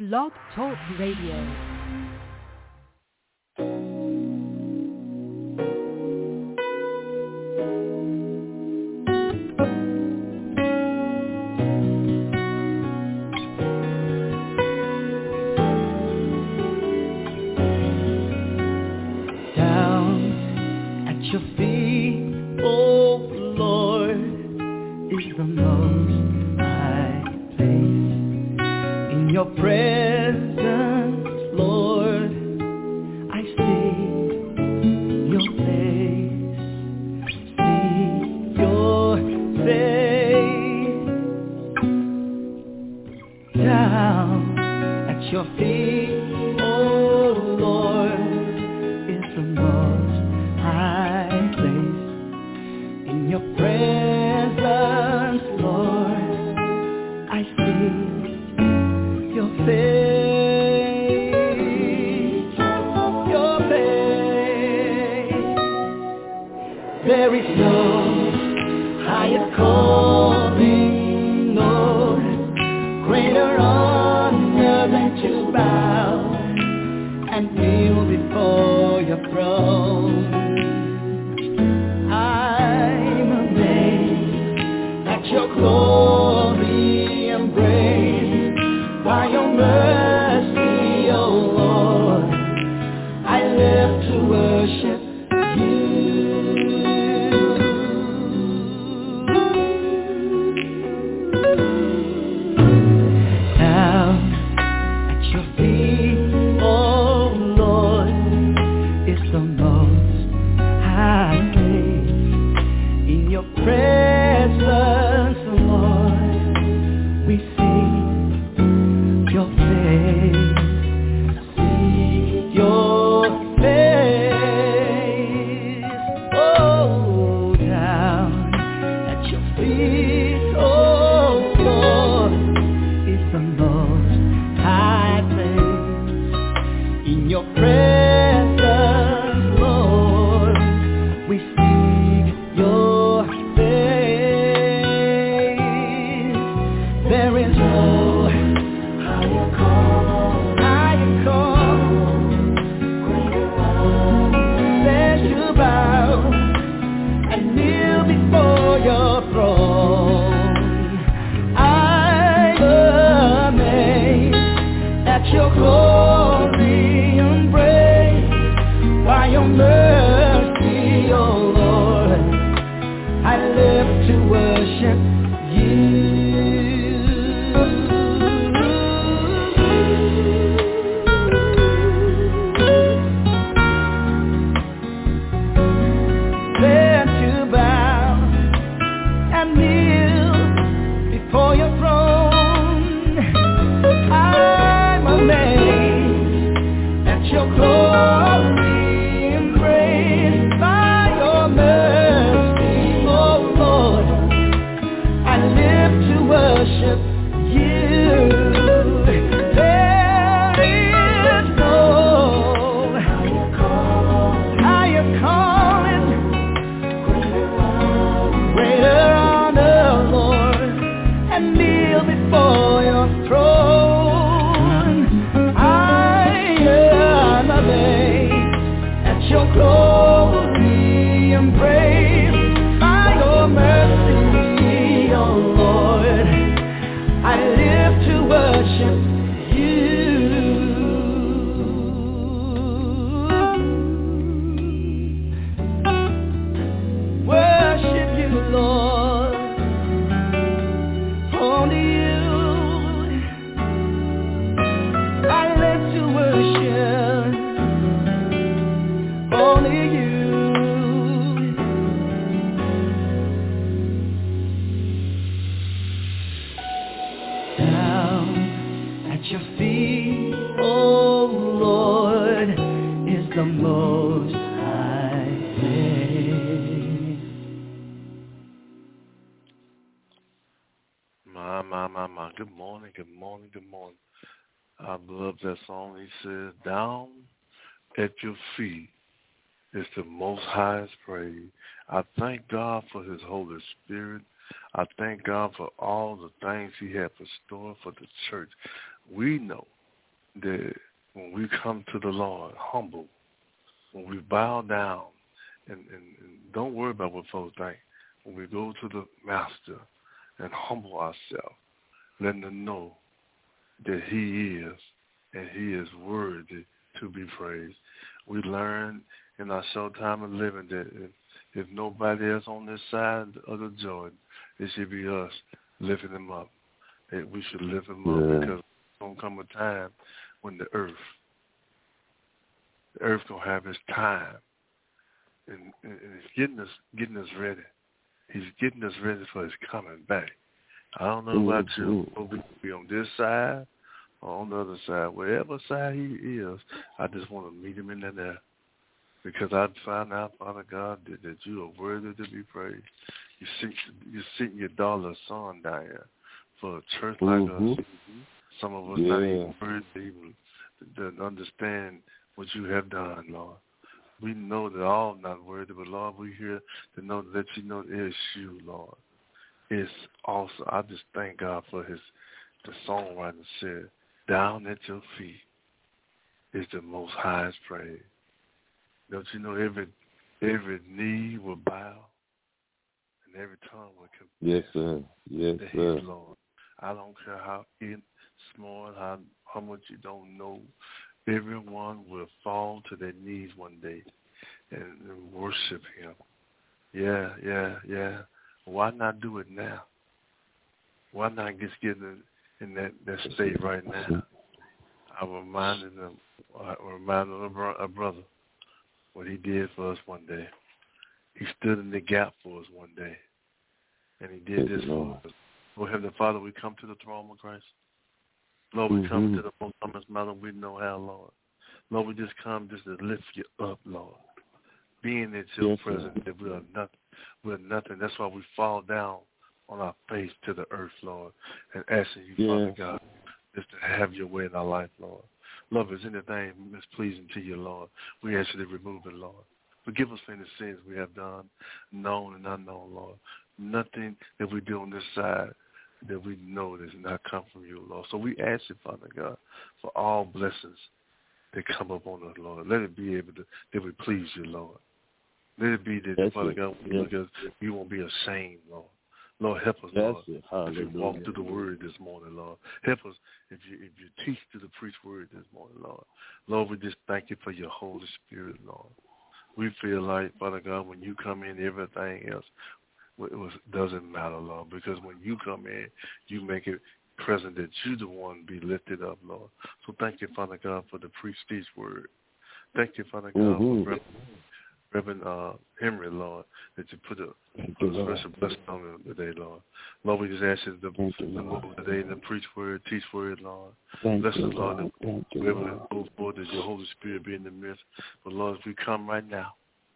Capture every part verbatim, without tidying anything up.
Blog Talk Radio. At your feet is the Most High's praise. I thank God for his Holy Spirit. I thank God for all the things he has in store for the church. We know that when we come to the Lord humble, when we bow down, and, and, and don't worry about what folks think, when we go to the Master and humble ourselves, letting them know that he is, and he is worthy to be praised. We learn in our short time of living that if, if nobody else on this side of the Jordan, it should be us lifting him up. That we should lift him up yeah. because there's going to come a time when the earth, the earth going to have its time. And, and, and it's getting us, getting us ready. He's getting us ready for his coming back. I don't know about mm-hmm. you. Will we be on this side or on the other side? Wherever side he is, I just want to meet him in there. Because I found out, Father God, that, that you are worthy to be praised. You sit, you're sitting your dollar son down here for a church like mm-hmm. us. Some of us yeah. not even worthy even to, to understand what you have done, Lord. We know that all not worthy, but Lord, we're here to know that you know it's you, Lord. It's also, I just thank God for his, the songwriter said, down at your feet is the most highest praise. Don't you know every every knee will bow and every tongue will confess. Yes, sir. Yes, that sir. He's Lord. I don't care how in, small, how how much you don't know. Everyone will fall to their knees one day and, and worship him. Yeah, yeah, yeah. Why not do it now? Why not just get in, in that, that state right now? I reminded them, I reminded a brother what he did for us one day. He stood in the gap for us one day. And he did this for us. Lord Heavenly Father, we come to the throne of Christ. Lord, we mm-hmm. come to the most humblest mountain we know how, Lord. Lord, we just come just to lift you up, Lord. Being at your yes, presence, that we are nothing. We are nothing. That's why we fall down on our face to the earth, Lord, and asking you, yes. Father God, just to have your way in our life, Lord. Lord, if there's anything mispleasing to you, Lord, we ask you to remove it, Lord. Forgive us for any sins we have done, known and unknown, Lord. Nothing that we do on this side that we know does not come from you, Lord. So we ask you, Father God, for all blessings that come up on us, Lord. Let it be able to, that we please you, Lord. Let it be that, That's Father it. God, we look at, you won't be ashamed, Lord. Lord, help us, That's Lord, if you walk through the word this morning, Lord. Help us if you if you teach through the preach word this morning, Lord. Lord, we just thank you for your Holy Spirit, Lord. We feel like, Father God, when you come in, everything else it was, doesn't matter, Lord, because when you come in, you make it present that you the one be lifted up, Lord. So thank you, Father God, for the preach this word. Thank you, Father God, mm-hmm. for Reverend uh, Henry, Lord, that you put a, put a special blessing on him today, Lord. Lord, we just ask you to, to move today and to preach word, teach word, Lord. Thank Bless us, you, Lord, Lord. that wherever we go forward, that your Holy Spirit be in the midst. But, Lord, as we come right now,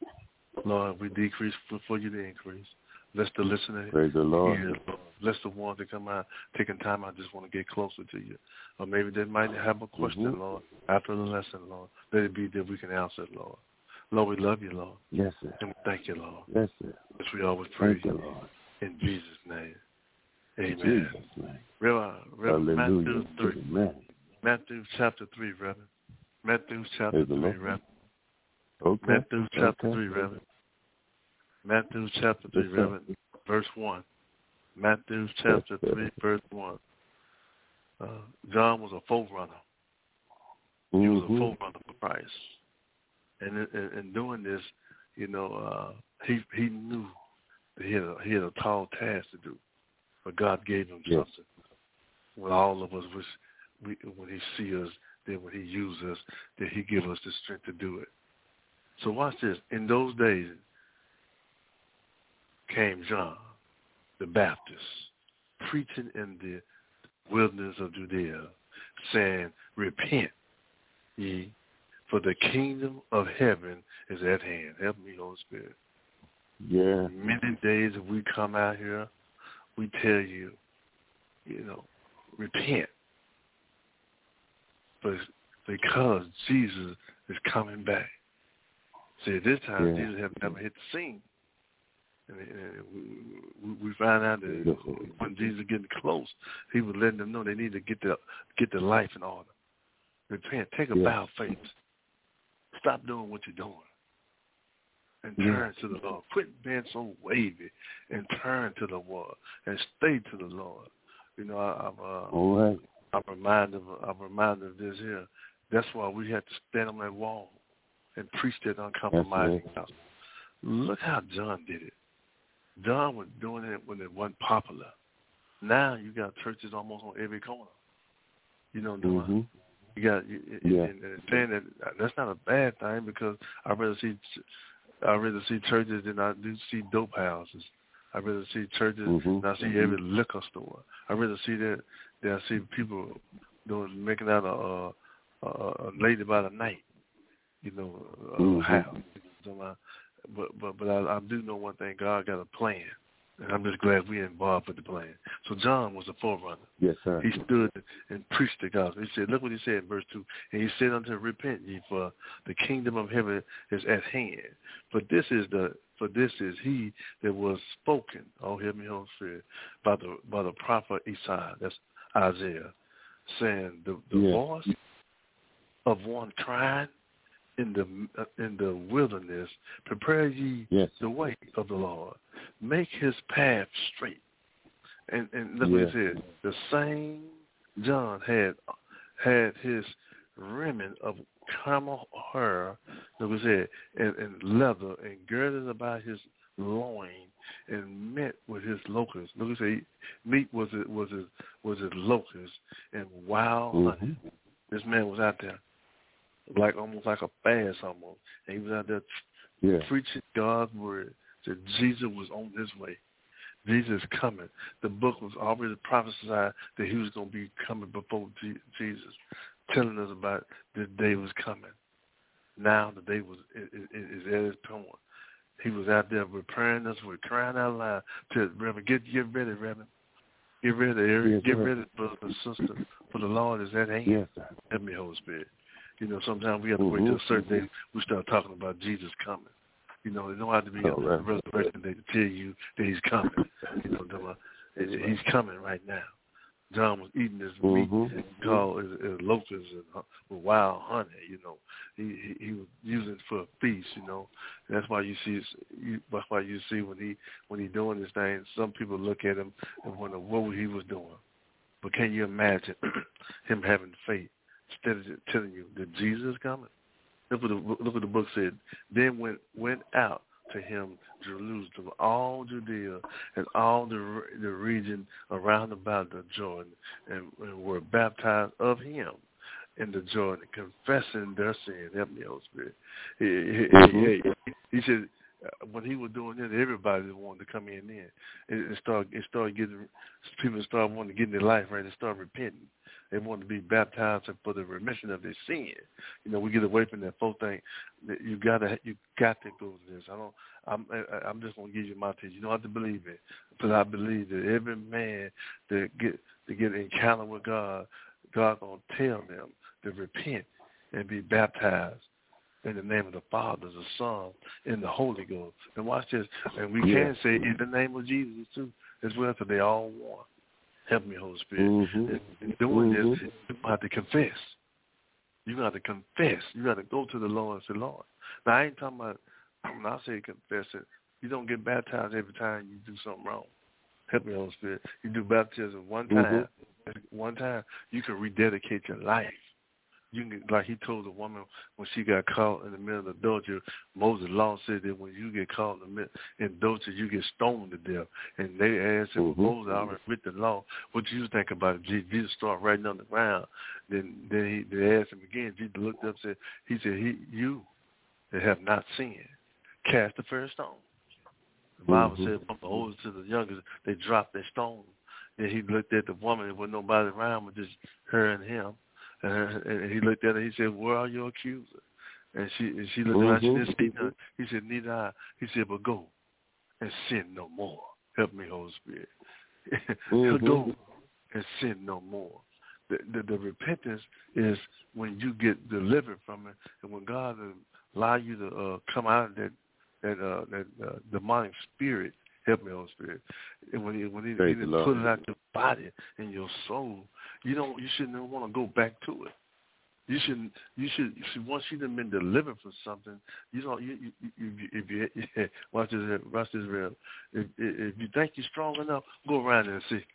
Lord, we decrease before you to increase. Bless the listener. Praise the Lord. Here, Lord. Bless the ones that come out, taking time out, just want to get closer to you. Or maybe they might have a question, mm-hmm. Lord, after the lesson, Lord. Let it be that we can answer it, Lord. Lord, we love you, Lord. Yes, sir. And we thank you, Lord. Yes, sir. Which we always praise you, Lord. In Jesus' name. Amen. In Jesus' name. Reverend, Reverend Matthew three. Amen. Matthew chapter three, Reverend. Matthew chapter Praise three, Reverend. Okay. Matthew chapter okay. three, Reverend. Matthew chapter three, yes, Reverend. Verse one. Matthew chapter yes, three, verse one. Uh, John was a forerunner. Mm-hmm. He was a forerunner for Christ. And in, in, in doing this, you know, uh, he he knew that he had a, he had a tall task to do, but God gave him yes. something. When all of us, wish we, when he see us, then when he uses us, that he give us the strength to do it. So watch this. In those days came John the Baptist, preaching in the wilderness of Judea, saying, "Repent ye, for the kingdom of heaven is at hand." Help me, Holy Spirit. Yeah. Many days if we come out here, we tell you, you know, repent. But because Jesus is coming back. See, at this time, yeah. Jesus have never hit the scene. And, and we, we find out that when Jesus is getting close, he was letting them know they need to get the get their life in order. Repent. Take a yeah. bow of faith. Stop doing what you're doing. And turn yeah. to the Lord. Quit being so wavy and turn to the Lord and stay to the Lord. You know, I, I'm, uh, All right. I'm reminded of, I'm reminded of this here. That's why we had to stand on that wall and preach that uncompromising gospel. Look how John did it. John was doing it when it wasn't popular. Now you got churches almost on every corner. You know what I'm mm-hmm. doing? You got, you, yeah. and, and saying that that's not a bad thing because I rather see, I rather see churches than I do see dope houses. I rather see churches mm-hmm. than I see every liquor store. I rather see that than I see people doing making out a, a, a lady by the night. You know, a mm-hmm. house. So, but but but I, I do know one thing. God got a plan. And I'm just glad we're involved with the plan. So John was a forerunner. Yes, sir. He stood and preached the gospel. He said, look what he said in verse two. And he said unto them, repent ye, for the kingdom of heaven is at hand. For this is the for this is he that was spoken, oh hear me, Holy Spirit, by the by the prophet Isaiah, that's Isaiah, saying the, the yeah. voice of one crying in the uh, in the wilderness, prepare ye yes. the way of the Lord, make his path straight. And and look yeah. what it said. The same John had had his raiment of camel hair, look what it said, and, and leather, and girded about his loin, and met with his locusts. Look what it said. Meat was it was it was his locusts and wild mm-hmm. honey. This man was out there. Like almost like a fast almost. And he was out there yeah. preaching God's word that Jesus was on his way. Jesus is coming. The book was already prophesied that he was going to be coming before Jesus, telling us about this day was coming. Now the day was is, is at its point. He was out there preparing us. We're crying out loud to Reverend, get get ready, Reverend. Get ready, yes, get sir. ready, brother and sister, for the Lord is at hand. Yes, sir. Help me, Holy Spirit. You know, sometimes we have to mm-hmm. wait till a certain day we start talking about Jesus coming. You know, it don't have to be oh, a right. resurrection day to tell you that he's coming. You know, he's coming right now. John was eating this mm-hmm. meat called as, as locusts and uh, with wild honey. You know, he, he he was using it for a feast. You know, and that's why you see you, that's why you see when he when he doing this thing, some people look at him and wonder what he was doing. But can you imagine him having faith? Instead of telling you that Jesus is coming. Look what the, look what the book said. Then went went out to him Jerusalem, all Judea, and all the the region around about the Jordan, and, and were baptized of him in the Jordan, confessing their sin. Help me, Holy Spirit. He, he, mm-hmm. he, he said uh, when he was doing this, everybody wanted to come in there. It, it started it started getting people started wanting to get in their life right and start repenting. They want to be baptized for the remission of their sin. You know, we get away from that folk thing. That you gotta, you got to go to this. I don't. I'm. I'm just gonna give you my teaching. You don't have to believe it, but I believe that every man that get to get an encounter with God, God gonna tell them to repent and be baptized in the name of the Father, the Son, and the Holy Ghost. And watch this. And we yeah. can say in the name of Jesus too, as well, because they all one. Help me, Holy Spirit. Mm-hmm. In doing mm-hmm. this, you have to confess. You got to confess. You got to go to the Lord and say, Lord. Now, I ain't talking about, when I say confess it, you don't get baptized every time you do something wrong. Help me, Holy Spirit. You do baptism one time. Mm-hmm. One time, you can rededicate your life. You can, like he told the woman when she got caught in the middle of adultery, Moses' law said that when you get caught in the middle in adultery, you get stoned to death. And they asked him, mm-hmm. Moses already written the law. What do you think about it? Jesus started writing on the ground. Then then he, they asked him again. Jesus looked up and said, he said, he, you that have not sinned, cast the first stone. The Bible mm-hmm. said from the oldest to the youngest, they dropped their stone. Then he looked at the woman, there was nobody around but just her and him. Uh, and he looked at her. He said, "Where are your accusers?" And she and she looked around. Mm-hmm. She didn't see none. He said, "Neither I." He said, "But go and sin no more." Help me, Holy Spirit. Mm-hmm. Go and sin no more. The, the, the repentance is when you get delivered from it, and when God allow you to uh, come out of that that uh, that uh, demonic spirit. Help me, Holy Spirit. And when he when he, he put it out your body and your soul, you don't you shouldn't want to go back to it. You should, you should, you should once you've been delivered from something, you don't, you, you, you, if you, yeah, watch this, watch this, real. If, if you think you're strong enough, go around and see.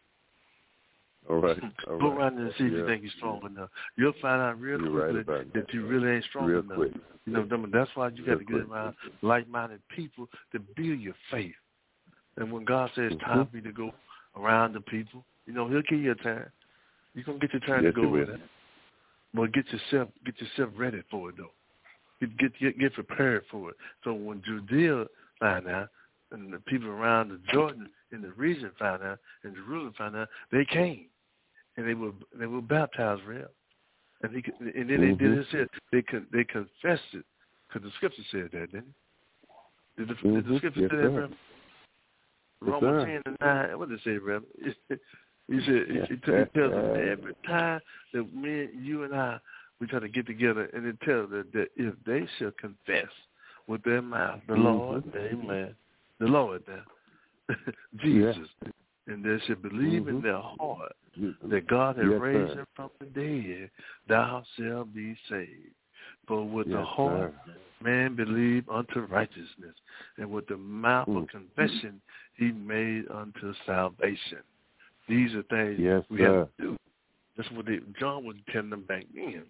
All right. All go right. around and see if yeah. you think you're strong enough. You'll find out real you're quickly right that, that you really ain't strong real enough. Quick. You know, that's why you got to get quick. around like-minded people to build your faith. And when God says it's time for you to go around the people, you know, He'll give you a time. You're gonna get your turn yes, to go with it. But get yourself get yourself ready for it though. Get get get, get prepared for it. So when Judea find out and the people around the Jordan in the region found out and Jerusalem found out, they came and they were they were baptized real. And he and then mm-hmm. they did it. They con, they confessed it because the scripture said that, didn't it? Did the, mm-hmm. did the scripture yes, say sir. that, Reverend? Yes, Romans ten and nine. What did it say, Reverend? He said, he, he tells us every time that me, you and I, we try to get together, and it tells us that if they shall confess with their mouth, the mm-hmm. Lord, amen, the Lord now, Jesus, yeah. and they shall believe mm-hmm. in their heart that God has yes, raised sir. him from the dead, thou shalt be saved. For with yes, the heart sir. man believe unto righteousness, and with the mouth mm. of confession he made unto salvation. These are things yes, we sir. have to do. That's what they, John was telling them back then.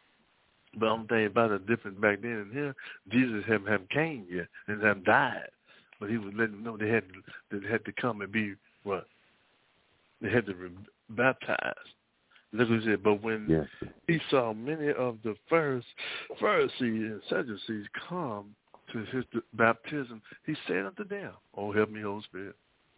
But I'm thinking about it different back then and here. Jesus hadn't, hadn't came yet and hadn't died. But he was letting them know they had to, they had to come and be what? They had to be baptized. Look what he said. But when yes. he saw many of the first Pharisees and Sadducees come to his baptism, he said unto them, "Oh, help me, Holy Spirit."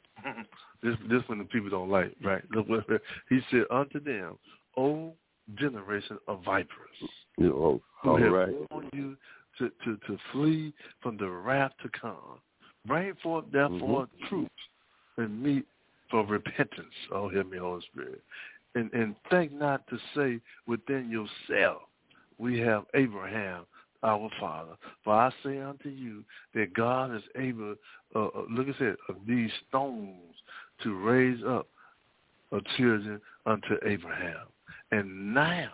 This this one the people don't like, right? He said unto them, O generation of vipers, oh, who all have right. warned you to, to, to flee from the wrath to come. Bring forth therefore mm-hmm. troops and meet for repentance. Oh, hear me, Holy Spirit. And, and think not to say within yourself, we have Abraham, our father. For I say unto you that God is able, uh, look at that, of these stones to raise up a children unto Abraham. And now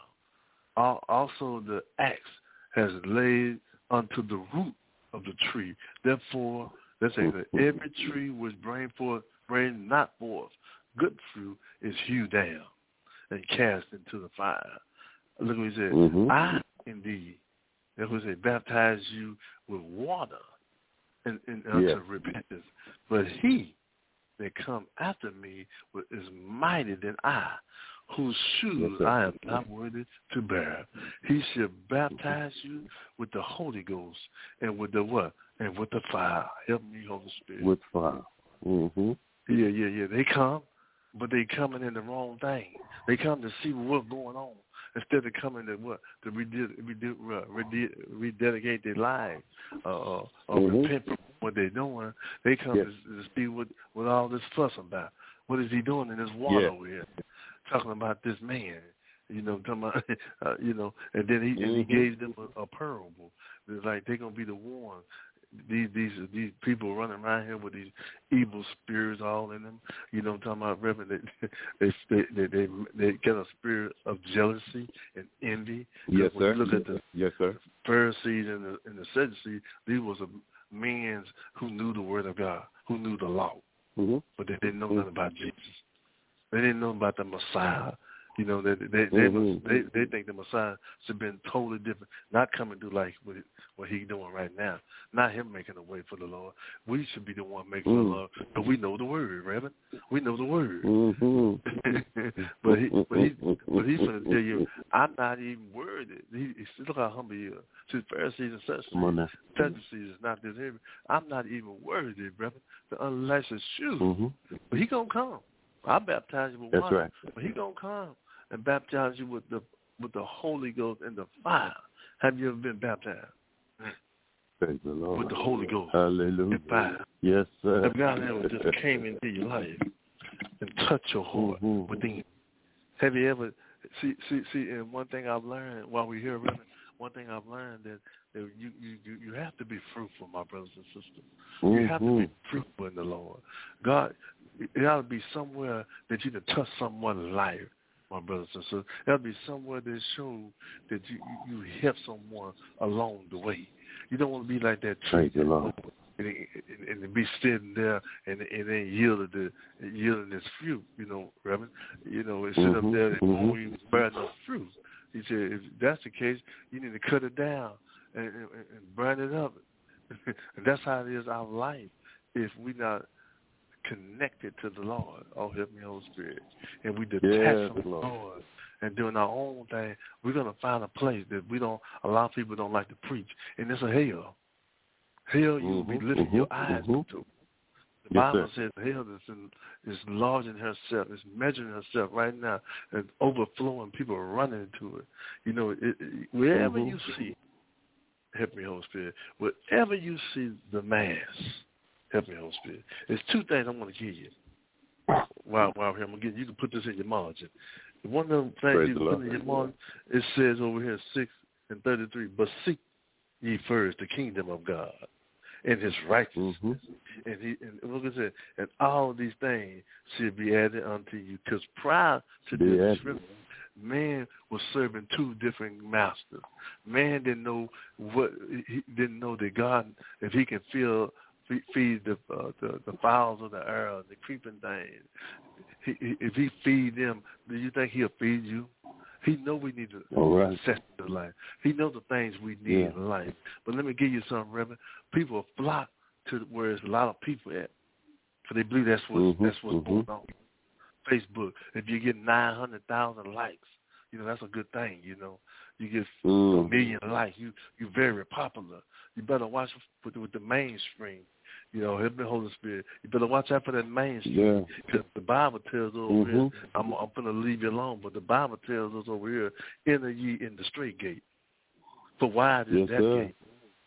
also the axe has laid unto the root of the tree. Therefore, let's say that every tree which bring forth, bring not forth good fruit is hewed down and cast into the fire. Look what he said. Mm-hmm. I indeed, that's what he said, baptize you with water and, and unto yeah. repentance. But he that come after me is mightier than I, whose shoes yes, I am not worthy to bear. He shall baptize you with the Holy Ghost and with the what? And with the fire. Help me, Holy Spirit. With fire. Mm-hmm. Yeah, yeah, yeah. They come, but they coming in the wrong thing. They come to see what's going on instead of coming to what? To rededicate their lives uh, or mm-hmm. repent from what they're doing. They come yes. to, to see what, what all this fuss about. What is he doing in this water yeah. over here? Talking about this man, you know, talking about, uh, you know, and then he, mm-hmm. and he gave them a, a parable. It's like they're gonna be the ones. These these these people running around here with these evil spirits all in them. You know, what I'm talking about, Reverend. They they they they, they get a spirit of jealousy and envy. Yes, when sir. You look at the yes, sir. Pharisees and the and the Sadducees. These was a men who knew the word of God, who knew the law, mm-hmm. but they didn't know mm-hmm. nothing about Jesus. They didn't know about the Messiah. You know, they they they, mm-hmm. they, they think the Messiah should have been totally different, not coming through like what, what he's doing right now, not him making a way for the Lord. We should be the one making mm-hmm. the Lord, but we know the word, Reverend. We know the word. Mm-hmm. but he, but he, but he's going to tell you, I'm not even worthy. He, he look how humble he is. To Pharisees and Sadducees, Sadducees is not this heavy. I'm not even worthy, Reverend, to unlash his shoes. Mm-hmm. But he gonna come. I baptize you with That's water, right. but he gonna come and baptize you with the with the Holy Ghost and the fire. Have you ever been baptized? Praise the Lord. With the Holy Ghost. Hallelujah. And fire. Yes, sir. Have God ever just came into your life and touched your heart mm-hmm. within? Have you ever see see see? And one thing I've learned while we're here, Reverend, one thing I've learned that, that you, you you have to be fruitful, my brothers and sisters. Mm-hmm. You have to be fruitful in the Lord. God, it ought to be somewhere that you can touch someone's life my brothers and sisters. There'll be somewhere that shows that you, you, you help someone along the way. You don't want to be like that tree. Thank you, Lord. And, and, and be sitting there and and then yielding the yielding its fruit, you know, Reverend. You know, and sit mm-hmm, up there and mm-hmm. won't even bear no fruit. He said, if that's the case, you need to cut it down and, and, and burn it up. And that's how it is our life if we're not connected to the Lord. Oh, help me, Holy Spirit. And we detach yes, from the Lord. Lord and doing our own thing, we're going to find a place that we don't, a lot of people don't like to preach. And it's a hell. Hell you mm-hmm, will be lifting mm-hmm, your eyes mm-hmm. to. The Yes, Bible sir. says hell is, in, is enlarging herself, is measuring herself right now, and overflowing. People are running into it. You know, it, it, wherever mm-hmm. you see, help me, Holy Spirit, wherever you see the mass, help me, Holy Spirit, there's two things I want to give you. While, while here, I'm gonna get, you can put this in your margin. One of the things Praise you the can put Lord. in your margin, it says over here, six and thirty-three, but seek ye first the kingdom of God and his righteousness. Mm-hmm. And he and look at that, and all these things should be added unto you. Because prior to Be this added. description, man was serving two different masters. Man didn't know what he didn't know that God, if he can feel feed the, uh, the the fowls of the air, the creeping things, he, he, if he feed them, do you think he'll feed you? He know we need to All right. success in life. He knows the things we need Yeah. in life. But let me give you something, Reverend. People flock to where there's a lot of people at, because they believe that's what mm-hmm, that's what's mm-hmm. going on. Facebook, if you get nine hundred thousand likes, you know that's a good thing. You know, you get mm. a million likes, you you're very popular. You better watch with, with the mainstream. You know, help me, Holy Spirit. You better watch out for that mainstream. Because yeah. the Bible tells us over mm-hmm. here, I'm, I'm going to leave you alone, but the Bible tells us over here, enter ye in the straight gate. For wide is yes, that sir. gate.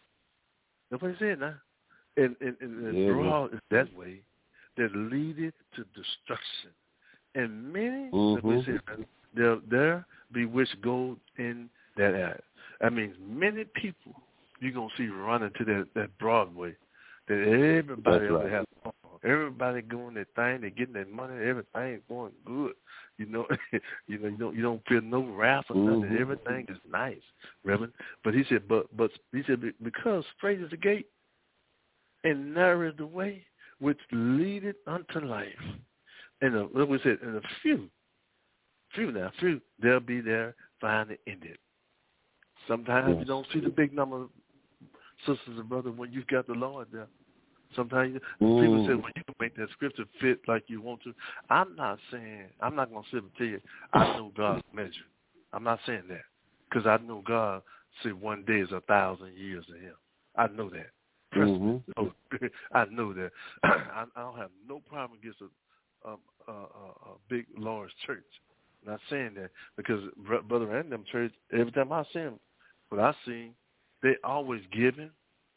That's what he said now. And, and, and, and yeah, broad is that way that leadeth to destruction. And many, mm-hmm. like we said, there, there be which go in that area. I mean, many people you're going to see running to that, that Broadway. That everybody over right. has, everybody doing their thing, they're getting their money, everything's going good. You know, you know, you don't you don't feel no wrath or nothing. Mm-hmm. Everything is nice, Reverend. But he said, but but he said because straight is the gate, and narrow is the way which leadeth unto life. And the, what we said, and a few, few now, few they'll be there finally ended. Sometimes yes. you don't see the big number. Sisters and brothers, when you've got the Lord there, sometimes mm. people say, well, you can make that scripture fit like you want to. I'm not saying, I'm not going to sit and tell you, I know God's measure. I'm not saying that, because I know God said one day is a thousand years to him. I know that. Mm-hmm. I know that. I, I don't have no problem against a, a, a, a big, large church. I'm not saying that, because Brother Random Church, every time I see him, what I see, they always giving.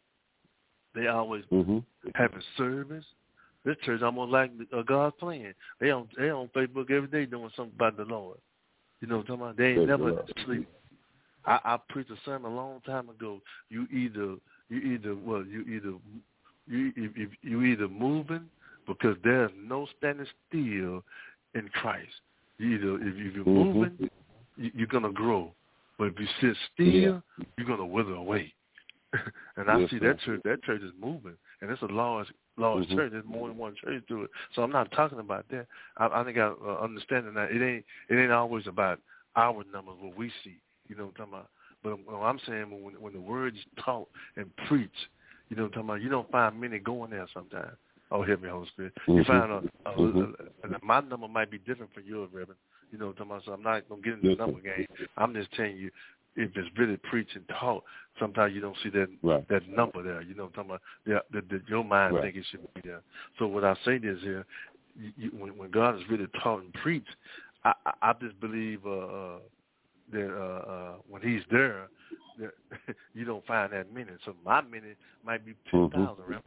They always mm-hmm. having service. This church almost like a God's plan. They on they on Facebook every day doing something about the Lord. You know what I'm talking about? They ain't never sleep. I, I preached a sermon a long time ago. You either you either well you either you if you either moving because there's no standing still in Christ. You either if, if you're mm-hmm. moving, you, you're gonna grow. But if you sit still, yeah. you're going to wither away. And I yes, see that church, that church is moving. And it's a large, large mm-hmm. church. There's more than one church to it. So I'm not talking about that. I, I think I uh, understanding that it ain't it ain't always about our numbers, what we see. You know what I'm talking about? But what I'm saying, when when the word is taught and preached, you know what I'm talking about, you don't find many going there sometimes. Oh, help me, Holy Spirit. Mm-hmm. You find a, a, mm-hmm. a, a, my number might be different from yours, Reverend. You know what I'm talking about? So I'm not going to get into the number game. I'm just telling you, if it's really preached and taught, sometimes you don't see that right. that number there. You know what I'm talking about? The, the, the, your mind right. think it should be there. So what I say is here, you, you, when, when God is really taught and preached, I, I, I just believe uh, uh, that uh, uh, when he's there, that you don't find that many. So my many might be ten thousand, mm-hmm. right?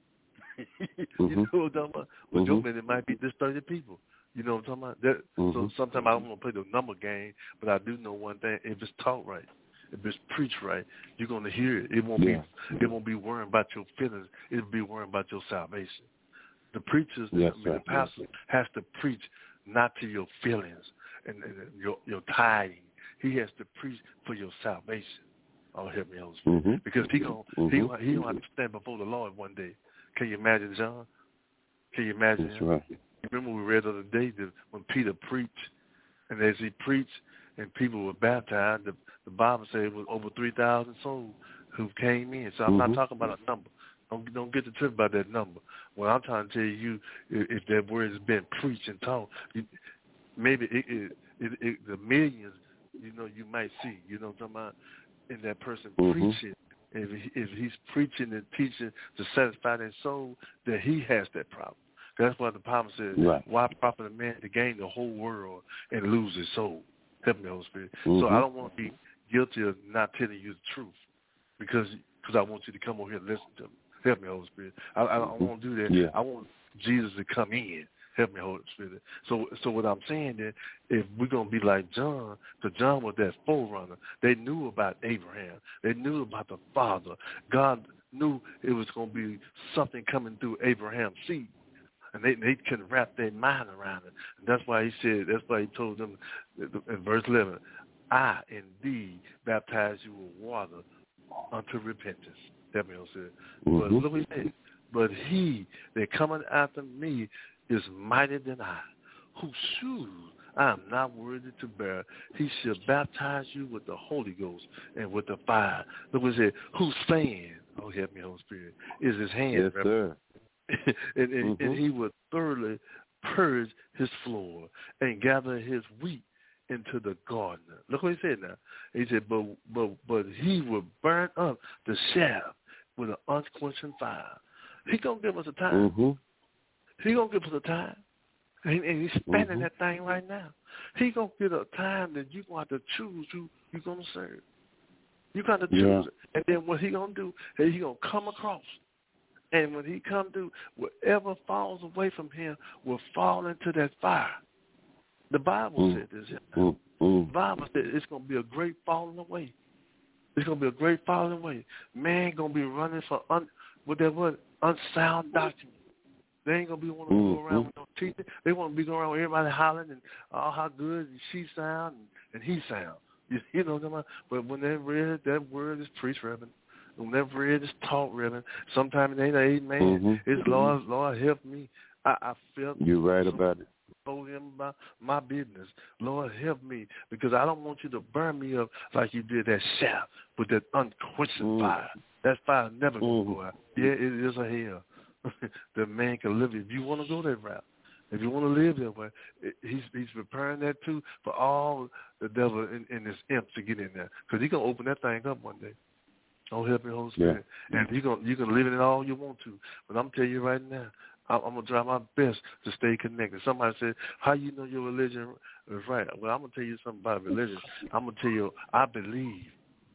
you mm-hmm. know what I'm talking about? But mm-hmm. your minute might be just thirty people. You know what I'm talking about? That, mm-hmm. So sometimes I don't want to play the number game, but I do know one thing: if it's taught right, if it's preached right, you're going to hear it. It won't yeah. be, it won't be worrying about your feelings. It'll be worrying about your salvation. The preachers, yes, I mean, the pastor yes. has to preach not to your feelings. and, and your your tithing. He has to preach for your salvation. Oh, help me, Holy Spirit. Mm-hmm. Because he gonna mm-hmm. he gonna, he gonna have to stand before the Lord one day. Can you imagine, John? Can you imagine? That's him? right. Remember we read the other day that when Peter preached, and as he preached and people were baptized, the, the Bible said it was over three thousand souls who came in. So I'm mm-hmm. not talking about a number. Don't, don't get the trip about that number. What I'm trying to tell you, if, if that word has been preached and taught, you, maybe it, it, it, it, the millions, you know, you might see, you know what I'm talking about, in that person mm-hmm. preaching. If, he, if he's preaching and teaching to satisfy their soul, then he has that problem. That's why the Bible says, right. why profit a man to gain the whole world and lose his soul? Help me, Holy Spirit. Mm-hmm. So I don't want to be guilty of not telling you the truth because because I want you to come over here and listen to me. Help me, Holy Spirit. I, I don't want to do that. Yeah. I want Jesus to come in. Help me, Holy Spirit. So so what I'm saying is, if we're going to be like John, because John was that forerunner, they knew about Abraham. They knew about the Father. God knew it was going to be something coming through Abraham's seed. And they they couldn't wrap their mind around it. And that's why he said, that's why he told them in verse eleven, I indeed baptize you with water unto repentance. That means it. Mm-hmm. But look what he said. But he that cometh after me is mightier than I, whose shoes I am not worthy to bear. He shall baptize you with the Holy Ghost and with the fire. Look what he said. Whose fan, oh help me, Holy Spirit, is his hand. Yes, sir. and, and, mm-hmm. and he would thoroughly purge his floor and gather his wheat into the garden. Look what he said now. He said, but but but he will burn up the shaft with an unquenching fire. He gonna give us a time. Mm-hmm. He gonna give us a time, and, and he's spending mm-hmm. that thing right now. He gonna get a time that you gonna have to choose who you gonna serve. You got to choose yeah. it, and then what he gonna do? He gonna come across. And when he come through, whatever falls away from him will fall into that fire. The Bible mm. said this. Mm. Mm. The Bible said it's going to be a great falling away. It's going to be a great falling away. Man going to be running for un, what that word, unsound doctrine. They ain't going to be wanting to mm. go around mm. with no teaching. They want to be going around with everybody hollering and oh, how good she sound and, and he sound. You, you know what I'm saying? But when that word, that word is preached, Reverend. Whenever it is taught, Reverend, sometimes it ain't amen. Mm-hmm. It's Lord, Lord, help me. I, I felt you're right about it. Told him about my business. Lord, help me because I don't want you to burn me up like you did that shaft with that unquenching mm. fire. That fire never mm. gonna go out. Yeah, it is a hell. The man can live if you want to go that route. If you want to live that way, he's he's preparing that too for all the devil and, and his imps to get in there because he's gonna open that thing up one day. Oh, help me, Holy Spirit. Yeah. And you can you can live in it all you want to. But I'm telling you right now, I'm, I'm going to try my best to stay connected. Somebody said, how you know your religion is right? Well, I'm going to tell you something about religion. I'm going to tell you, I believe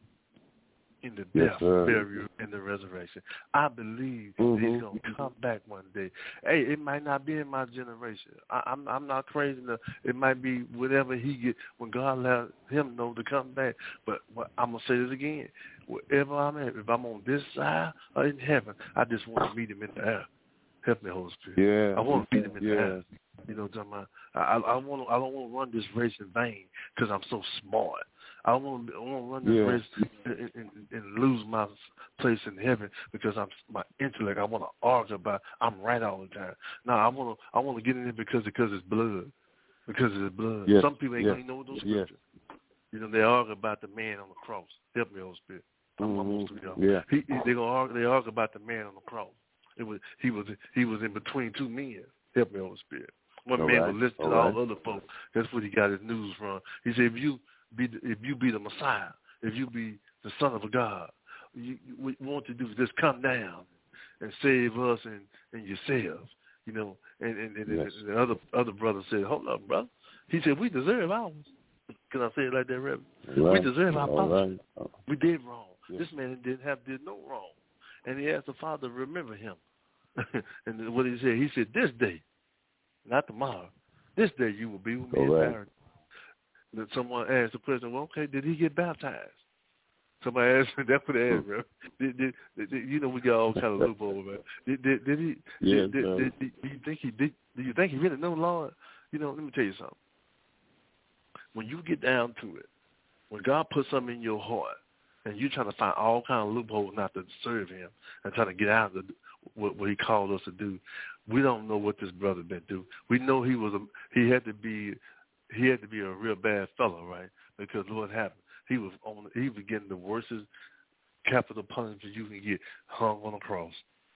in the yes, death, sir. burial, and the resurrection. I believe mm-hmm. he's going to come back one day. Hey, it might not be in my generation. I, I'm I'm not crazy enough. It might be whatever he get when God let him know to come back. But what, I'm going to say this again. Wherever I'm at, if I'm on this side or in heaven, I just want to meet him in the air. Help me, Holy Spirit. Yeah. I want to meet him in yeah. the air. You know what I'm talking about? I, I, want to, I don't want to run this race in vain because I'm so smart. I don't want to, I want to run this yeah. race and, and, and lose my place in heaven because I'm my intellect. I want to argue about I'm right all the time. No, I want to I want to get in there because because it's blood, because it's blood. Yes. Some people ain't yes. gonna know those yes. scriptures. You know, they argue about the man on the cross. Help me, Holy Spirit. I'm mm-hmm. almost through y'all. Yeah. He, he, they gonna argue, they argue about the man on the cross. It was he was he was in between two men. Help me, Holy Spirit. One all man right. was listening all to right. all other folks. That's what he got his news from. He said, if you be the, if you be the Messiah, if you be the Son of a God, you, you, what you want to do is just come down and save us and, and yourselves. You know, and and, and, yes. and the other other brother said, hold up, brother. He said, we deserve ours. Can I say it like that, Reverend? Right. We deserve our punishment. Right. Oh. We did wrong. Yes. This man didn't have did no wrong. And he asked the Father to remember him. And what he said, he said, this day, not tomorrow, this day you will be with me in right. paradise. Then someone asked the question, well, okay, did he get baptized? Somebody asked me, that's what they asked, bro. Did, did, did, you know, we got all kind of loopholes, man. Did, did, did he, yes, did, did, did, did, do you think he did, do you think he really know the Lord? You know, let me tell you something. when you get down to it, when God puts something in your heart, and you're trying to find all kind of loopholes not to serve him and trying to get out of the, what, what he called us to do, we don't know what this brother been through. We know he was a, he had to be he had to be a real bad fellow, right? Because what happened? He was on he was getting the worstest capital punishment you can get, hung on a cross.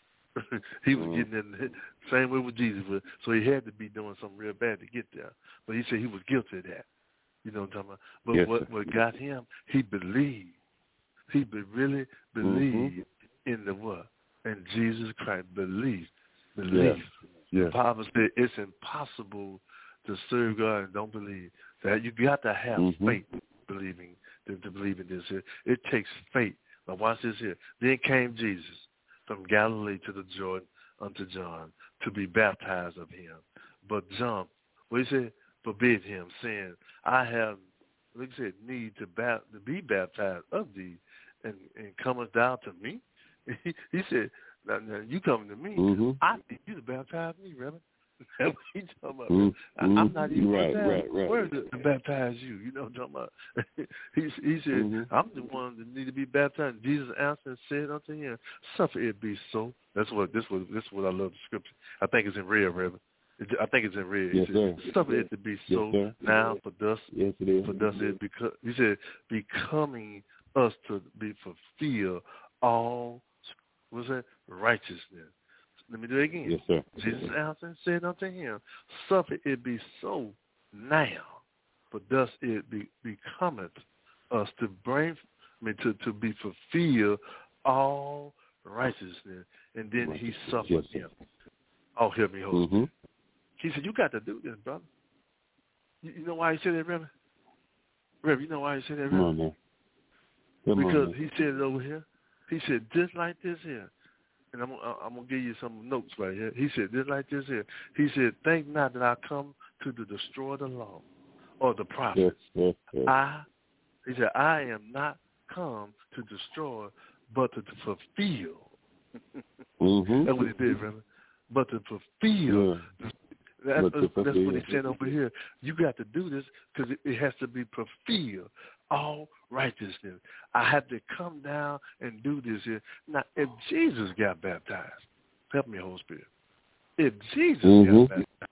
He was mm-hmm. getting in the same way with Jesus, so he had to be doing something real bad to get there. But he said he was guilty of that. You know what I'm talking about? But yes, what, what got him, he believed. He be, really believed mm-hmm. in the what? In Jesus Christ. Believe. Believe. Yeah. Yeah. The Bible said it's impossible to serve God and don't believe. That you got to have mm-hmm. faith believing to, to believe in this here. It takes faith. Now watch this here. Then came Jesus from Galilee to the Jordan unto John to be baptized of him. But John, what he said, forbid him, saying, I have, like I said, need to, ba- to be baptized of thee, and, and comest thou to me? He, he said, now, now you coming to me, mm-hmm. I need you to baptize me, Reverend. That's what he's talking about. Mm-hmm. I, I'm not even right, baptized. right, right. Where to, to baptize you? You know what I'm talking about? he, he said, mm-hmm. I'm the one that need to be baptized. Jesus answered and said unto him, suffer it be so. That's what this was. This is what I love the scripture. I think it's in red, Reverend. I think it's in red. Yes, he said, sir. Suffer it to be so yes, now, for thus, yes, it is. for thus it beco- he said, becoming us to be fulfill all, what's that, righteousness. Let me do it again. Yes, sir. Jesus answered and said unto him, suffer it be so now, for thus it be, becometh us to bring, I mean, to, to be fulfilled all righteousness. And then he suffered yes, him. Oh, hear me, Holy mm-hmm. He said, you got to do this, brother. You, you know why he said that, Reverend? Reverend, you know why he said that, Reverend? Come on, man. Come because on, he said it over here. He said, just like this here. And I'm, I'm going to give you some notes right here. He said, just like this here. He said, think not that I come to destroy the law or the prophets. Yes, yes, yes. I, he said, I am not come to destroy, but to, to fulfill. mm-hmm. That's what he did, Reverend. But to fulfill. Yeah. That's, but to that's fulfill. what he said over here. You got to do this because it, it has to be fulfilled. All righteousness. I had to come down and do this here. Now, if Jesus got baptized, help me, Holy Spirit. If Jesus mm-hmm. got baptized,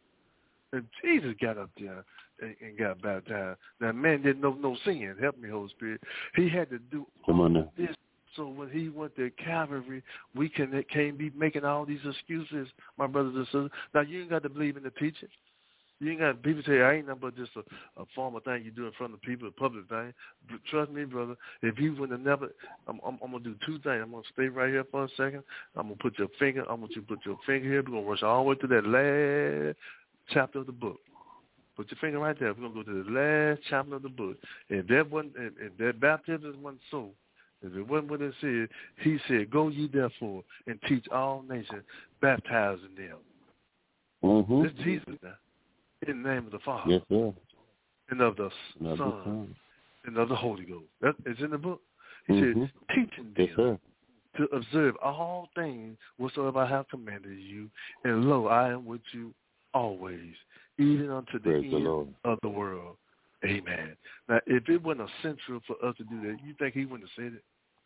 if Jesus got up there and, and got baptized, now man didn't know no sin. Help me, Holy Spirit. He had to do come on now. This. So when he went to Calvary, we can can't be making all these excuses, my brothers and sisters. Now you ain't got to believe in the teaching. You ain't got people say I ain't nothing but just a, a formal thing you do in front of people, a public thing. But trust me, brother. If you would have never, I'm, I'm, I'm gonna do two things. I'm gonna stay right here for a second. I'm gonna put your finger. I want you to put your finger here. We're gonna rush all the way to that last chapter of the book. Put your finger right there. We're gonna go to the last chapter of the book. If that wasn't, if, if that baptism wasn't so. If it wasn't what it said, he said, go ye therefore and teach all nations, baptizing them. Mm-hmm. It's Jesus now. In the name of the Father. Yes, sir. And of the Another Son. time. And of the Holy Ghost. That is in the book. He mm-hmm. said, teaching them yes, sir. to observe all things whatsoever I have commanded you. And lo, I am with you always, even unto the Praise end the of the world. Amen. Now, if it wasn't essential for us to do that, you think he wouldn't have said it?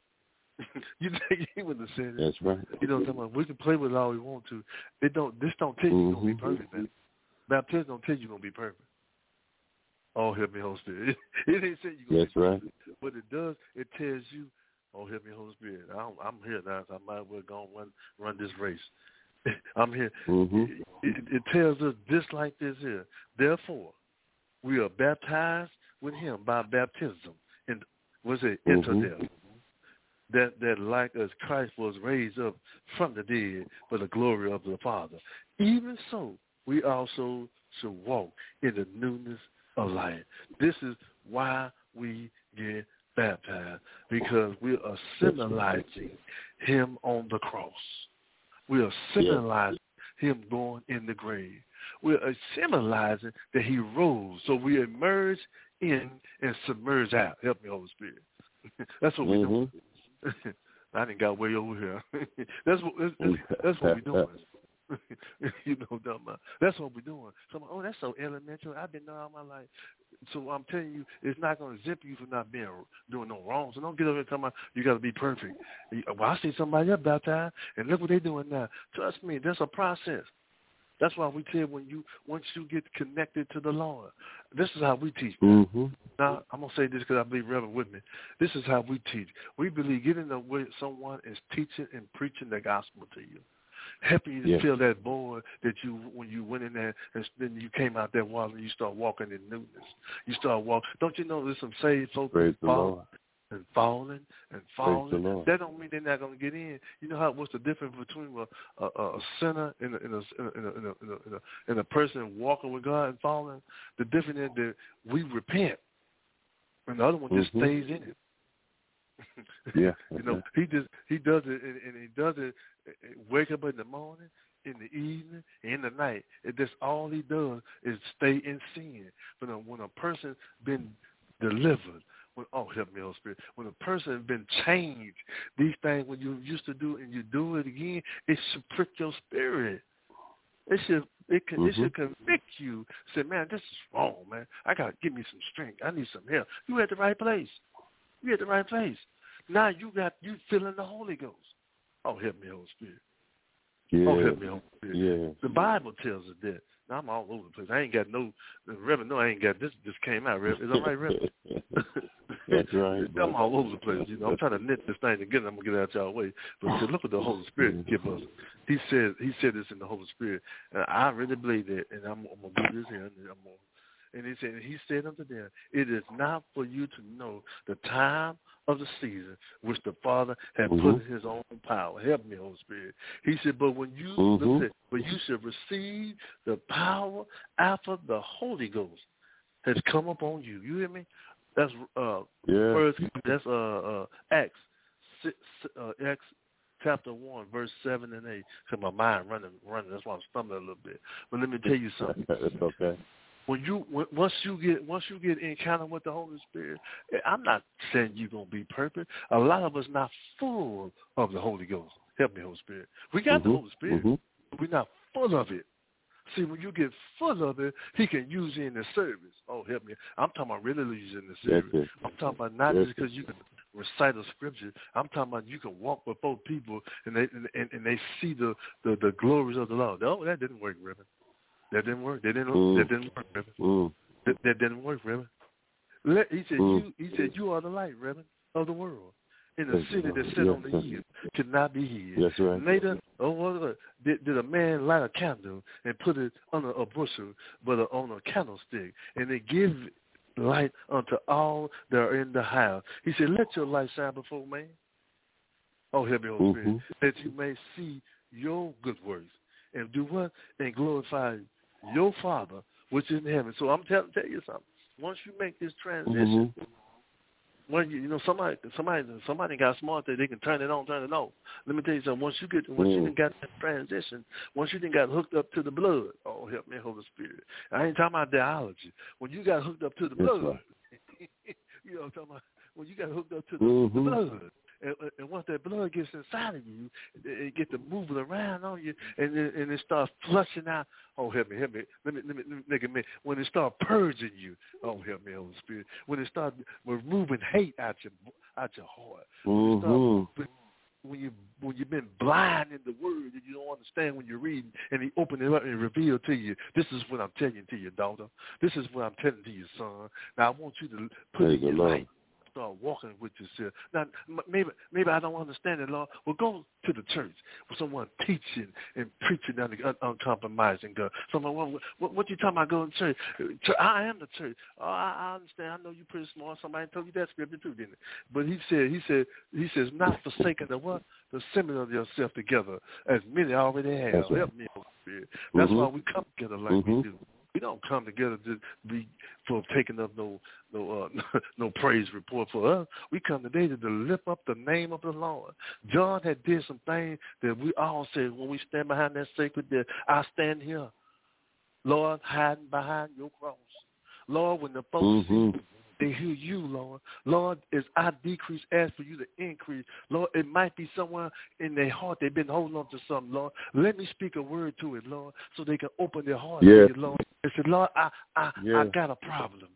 You think he wouldn't have said it? That's right. You know what I'm talking about? We can play with it all we want to. It don't. This don't tell you mm-hmm. you're going to be perfect, man. Baptism don't tell you you're going to be perfect. Oh, help me, Holy Spirit. It, it ain't say you're going to be right. perfect. What it does, it tells you, oh, help me, Holy Spirit. I'm, I'm here now, so I might as well go and run, run this race. I'm here. Mm-hmm. It, it, it tells us just like this here. Therefore, we are baptized with him by baptism. And what's it? Mm-hmm. Into death. That, that like as Christ was raised up from the dead for the glory of the Father. Even so, we also should walk in the newness of life. This is why we get baptized, because we are symbolizing him on the cross. We are symbolizing yeah. him going in the grave. We are symbolizing that he rose. So we emerge in and submerge out. Help me, Holy Spirit. That's what we're mm-hmm. doing. I didn't got way over here. that's what that's, that's what we're doing. You know what I'm talking about? That's what we're doing. So I'm like, oh, that's so elemental. I've been knowing all my life. so I'm telling you, it's not going to exempt you from not being doing no wrong. So don't get up here and tell me you got to be perfect. Well, I see somebody up baptized, and look what they're doing now. Trust me, that's a process. That's why we tell when you once you get connected to the Lord, this is how we teach. Mm-hmm. Now, I'm going to say this because I believe Reverend with me. This is how we teach. We believe getting the way someone is teaching and preaching the gospel to you. Helping you to yes. feel that void that you, when you went in there and then you came out that wall and you start walking in newness. You start walking. Don't you know there's some saved folks Praise that fall and falling and falling? That don't mean they're not going to get in. You know how what's the difference between a, a, a sinner and a, and, a, and, a, and, a, and, a, and a person walking with God and falling? The difference is that we repent, and the other one just mm-hmm. stays in it. Yeah, you know, he just he does it, and, and he does it. Wake up in the morning, in the evening, in the night. It just all he does is stay in sin. But when a person been delivered, when oh help me, Holy Spirit, when a person has been changed, these things when you used to do and you do it again, it should prick your spirit. It should it can mm-hmm. it should convict you. Say, man, this is wrong, man. I gotta give me some strength. I need some help. You at the right place. You at the right place. Now you got you feeling the Holy Ghost. Oh, help me, Holy Spirit. Yeah. Oh, help me, Holy Spirit. Yeah. The Bible tells us that. Now I'm all over the place. I ain't got no Reverend. No, I ain't got this. Just came out, Reverend. Is that right, Reverend? That's right. I'm all over the place. You know, I'm trying to knit this thing together. I'm gonna get it out y'all way. But look what the Holy Spirit give us. He said. He said this in the Holy Spirit, and I really believe that. And I'm, I'm gonna do this here. And I'm gonna. And he said, he said unto them, it is not for you to know the time of the season which the Father had mm-hmm. put in his own power. Help me, Holy Spirit. He said, but when you mm-hmm. listen, but you should receive the power after the Holy Ghost has come upon you. You hear me? That's uh yeah. first, that's uh, uh Acts six, uh, Acts chapter one, verse seven and eight. Cause my mind running running, that's why I'm stumbling a little bit. But let me tell you something. It's okay. When you once you get once you get encounter with the Holy Spirit, I'm not saying you're gonna be perfect. A lot of us not full of the Holy Ghost. Help me, Holy Spirit. We got mm-hmm. the Holy Spirit, mm-hmm. but we're not full of it. See, when you get full of it, He can use you in the service. Oh, help me! I'm talking about really using the service. Yes, I'm talking about not yes, just because you can recite a scripture. I'm talking about you can walk before people and they and, and they see the, the, the glories of the Lord. Oh, that didn't work, Reverend. That didn't work. That didn't. Mm. That didn't work, Reverend. Mm. That, that didn't work, Reverend. Let, he said, mm. "You." He said, "You are the light, Reverend, of the world. In a That's city right. that sit yes, on the hill cannot be hid." That's right. Later, oh, what, what, did, did a man light a candle and put it under a bushel, but on a candlestick, and they give light unto all that are in the house. He said, "Let your light shine before man." Oh, help me, Holy Spirit, mm-hmm. that you may see your good works and do what and glorify your Father which is in heaven. So I'm telling tell you something. Once you make this transition, mm-hmm. when you, you know somebody somebody somebody got smart that they can turn it on, turn it off. Let me tell you something. Once you get once mm. you got that transition, once you done got hooked up to the blood, oh help me, Holy Spirit. I ain't talking about theology. When you got hooked up to the blood, right. you know what I'm talking about. When you got hooked up to the, mm-hmm. the blood. And, and once that blood gets inside of you, it, it gets to moving around on you, and then, and it starts flushing out. Oh, help me, help me. Let me, let me, let me, when it starts purging you. Oh, help me, Holy Spirit. When it starts removing hate out your, out your heart. When, mm-hmm. start, when you, when you've been blind in the Word and you don't understand when you're reading, and He open it up and reveal to you. This is what I'm telling to your daughter. This is what I'm telling to your son. Now I want you to put Praise in your Lord. life. Start walking with yourself. Now, maybe maybe I don't understand it, Lord. Well, go to the church with someone teaching and preaching on the un- uncompromising God. Someone, what, what, what you talking about going to church? I am the church. Oh, I, I understand. I know you're pretty smart. Somebody told you that scripture too, didn't it? But he said, he said, he says, not forsaking the what? The assembling of yourself together, as many already have. That's right. Help me, Holy Spirit. That's mm-hmm. why we come together like mm-hmm. we do. We don't come together to be for taking up no no uh, no praise report for us. We come today to, to lift up the name of the Lord. John had did some things that we all said when we stand behind that sacred death. I stand here, Lord, hiding behind your cross. Lord, when the folks mm-hmm. see they hear you, Lord. Lord, as I decrease, ask for you to increase. Lord, it might be someone in their heart they've been holding on to something, Lord. Let me speak a word to it, Lord, so they can open their heart yes. to you, Lord. They said, Lord, I I, yes. I got a problem.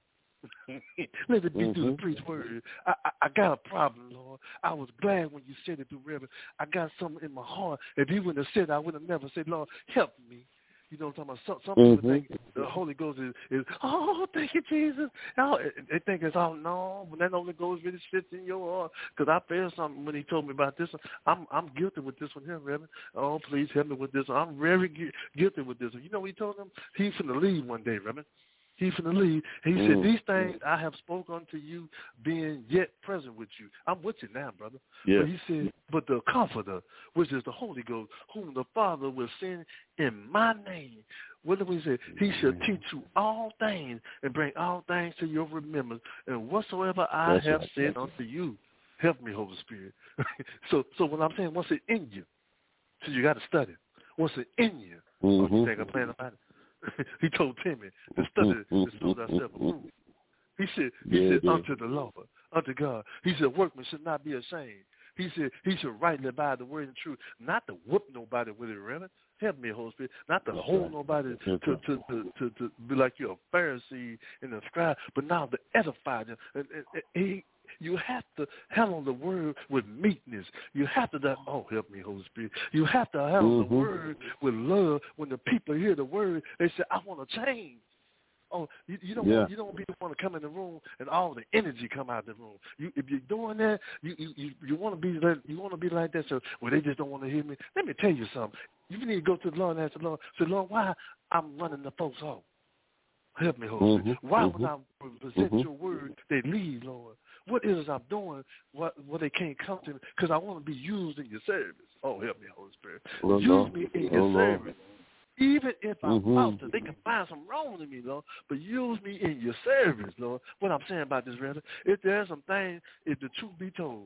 Let it be mm-hmm. through the preached word. I, I, I got a problem, Lord. I was glad when you said it through Reverend. I got something in my heart. If you wouldn't have said it, I would have never said, Lord, help me. You know what I'm talking about? Some, some mm-hmm. people think the Holy Ghost is, is oh, thank you, Jesus. Oh, they think it's all, no, when that Holy Ghost really sits in your heart. Because I felt something when he told me about this one. I'm I'm guilty with this one here, Reverend. Oh, please help me with this one. I'm very gu- guilty with this one. You know what he told him? He's finna leave one day, Reverend. He's finna leave. He mm. said, these things I have spoken unto you being yet present with you. I'm with you now, brother. Yeah. But he said, but the Comforter, which is the Holy Ghost, whom the Father will send in my name. What did we say? He shall teach you all things and bring all things to your remembrance. And whatsoever I That's have right. said unto you, help me, Holy Spirit. so so when I'm saying, what's it in you? So you got to study. What's it in you? Mm-hmm. Oh, you think I'm playing about it? He told Timmy to study to show thyself approved. He said, he yeah, said, yeah. unto the Lord, unto God. He said, workmen should not be ashamed. He said, he should rightly abide the word and truth, not to whoop nobody with it, Reverend. Help me, Holy Spirit. Not to That's hold right. nobody to, That's to, right. to, to, to, to be like you're a Pharisee and a scribe, but now to edify them. And, and, and he, you have to handle the word with meekness. You have to, that, oh, help me, Holy Spirit. You have to handle mm-hmm. the word with love. When the people hear the word, they say, I want to change. Oh, you, you don't yeah. want, you don't be the one to come in the room and all the energy come out of the room. You, if you're doing that, you you, you, you want to be like, you want to be like that. So, well, they just don't want to hear me. Let me tell you something. You need to go to the Lord and ask the Lord. Say, Lord, why I'm running the folks off? Help me, Holy Spirit. Mm-hmm. Why mm-hmm. when I present mm-hmm. your word, they leave, Lord? What is it I'm doing? What what they can't come to me? Because I want to be used in your service. Oh, help me, Holy Spirit. Oh, Use Lord. me in Oh, your Lord. service. Even if I'm mm-hmm. falter, they can find some wrong in me, Lord, but use me in your service, Lord. What I'm saying about this, Reverend, if there's some things, if the truth be told,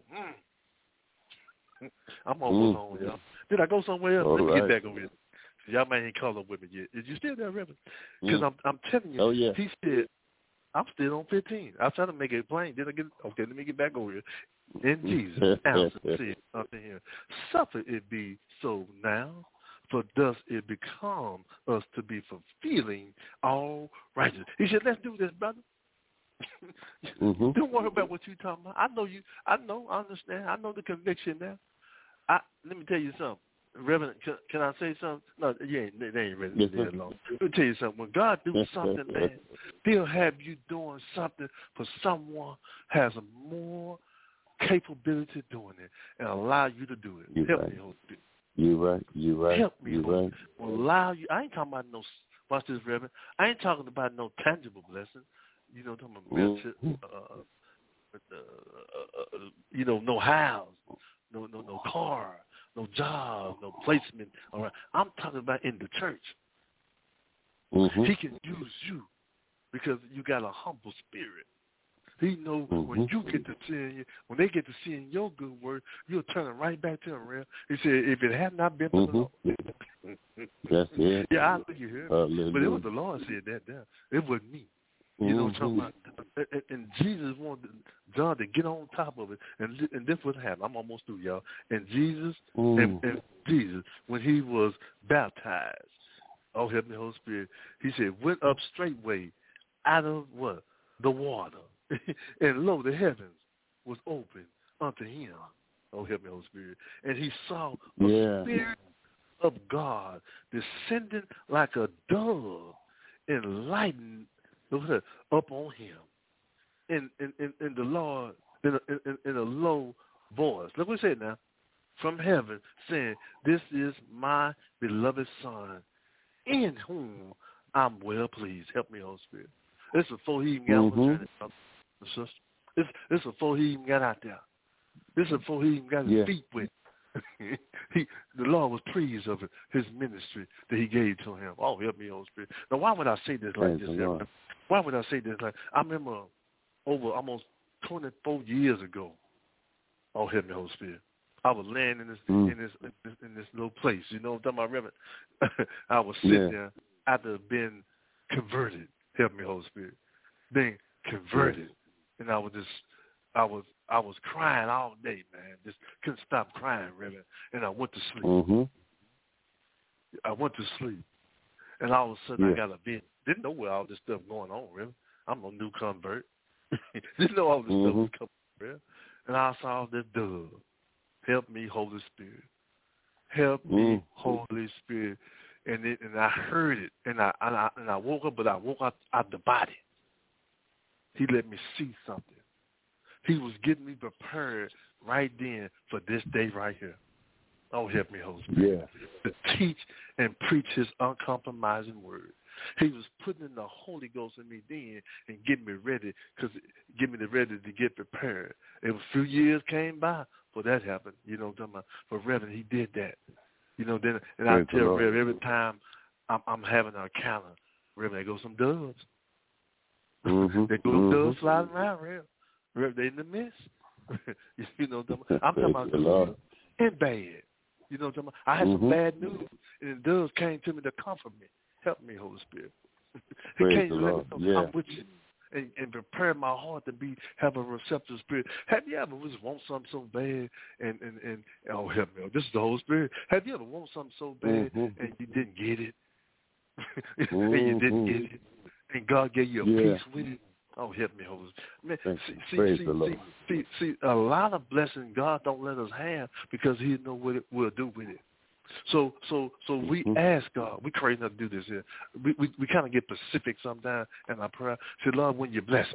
mm, I'm almost mm. on, y'all. Did I go somewhere else? All Let me right. get back over here. Y'all might ain't call up with me yet. Is you still there, Reverend? Because mm. I'm, I'm telling you, oh, yeah. he said, I'm still on fifteen. I'm trying to make it plain. Did I get, okay, let me get back over here. In Jesus' answer said unto him, suffer it be so now, for thus it become us to be fulfilling all righteousness. He said, let's do this, brother. mm-hmm. Don't worry about what you're talking about. I know you. I know. I understand. I know the conviction now. I, let me tell you something. Reverend, can, can I say something? No, you ain't, they ain't ready to that long. Let me tell you something. When God do something, man, he'll have you doing something for someone has a more capability of doing it and allow you to do it. You're Help right. me, Holy Spirit. You're right. You're right. Help me, You're Holy right. Spirit. Will allow you. I ain't talking about no, watch this, Reverend. I ain't talking about no tangible blessing. You know, talking about mm-hmm. uh, uh, uh, you know, no house, no, no, no car, no job, no placement. All right, I'm talking about in the church. Mm-hmm. He can use you because you got a humble spirit. He knows mm-hmm. when you get to seeing, when they get to seeing your good work, you'll turn it right back to him, real. He said, if it had not been for mm-hmm. the Lord. That's it. Yeah, I think you heard me. Hallelujah. But it was the Lord said that there. It wasn't me. You know what I'm talking about? And, and Jesus wanted John to get on top of it. And, and this what happened. I'm almost through, y'all. And Jesus, mm. and, and Jesus, when he was baptized, oh, help me, Holy Spirit, he said, went up straightway out of what? The water. And lo, the heavens was open unto him. Oh, help me, Holy Spirit. And he saw a yeah. spirit of God descending like a dove and lighting up on him. And, and, and, and the Lord, in a, in, in a low voice, look what he said now, from heaven, saying, this is my beloved Son, in whom I'm well pleased. Help me, Holy Spirit. This is before he even got mm-hmm. on the journey, sister. This, this is before he even got out there. This is before he even got his yeah. feet wet. he, the Lord was pleased of his ministry that he gave to him. Oh, help me, Holy Spirit. Now, why would I say this like Thanks this? Why would I say this like, I remember over almost twenty-four years ago, oh, help me, Holy Spirit. I was laying in this, mm. in this in this in this little place. You know what I'm talking about, Reverend? I was sitting yeah. there after being converted. Help me, Holy Spirit. Being converted, yeah. And I was just, I was, I was crying all day, man. Just couldn't stop crying, Reverend. And I went to sleep. Mm-hmm. I went to sleep, and all of a sudden yeah. I got a vision. Didn't know where all this stuff going on, Reverend. I'm a new convert. Didn't know all this mm-hmm. stuff was coming, real. And I saw this dove. Help me, Holy Spirit. Help me, mm. Holy Spirit. And it, and I heard it, and I, and I and I woke up, but I woke up out the body. He let me see something. He was getting me prepared right then for this day right here. Oh, help me, Holy Spirit. Yeah. To teach and preach his uncompromising word. He was putting in the Holy Ghost in me then and getting me ready, because getting me ready to get prepared. And a few years came by before that happened. You know what I'm talking about? But Reverend, he did that. You know, then and I tell Reverend every time I'm, I'm having an encounter, Reverend, there go some doves. Mm-hmm. There go mm-hmm. doves flying around, Reverend. Reverend, they in the midst. you know what I'm talking about? I'm talking about good and bad. You know what I'm talking about? I had mm-hmm. some bad news, and the doves came to me to comfort me. Help me, Holy Spirit. He Praise came the to let me Lord. know Yeah. I'm with you. And, and prepare my heart to be have a receptive spirit. Have you ever just want something so bad and, and, and oh help me, this is the Holy Spirit. Have you ever want something so bad mm-hmm. and you didn't get it? mm-hmm. and you didn't get it. And God gave you a yeah. peace with it. Oh help me, Holy Spirit. Man, see, see, Praise see, the Lord. see, see, see, a lot of blessing God don't let us have because he know what it will do with it. So, so, so we mm-hmm. ask God. We crazy enough to do this here. We we, we kind of get specific sometimes in our prayer. Say, Lord, when you bless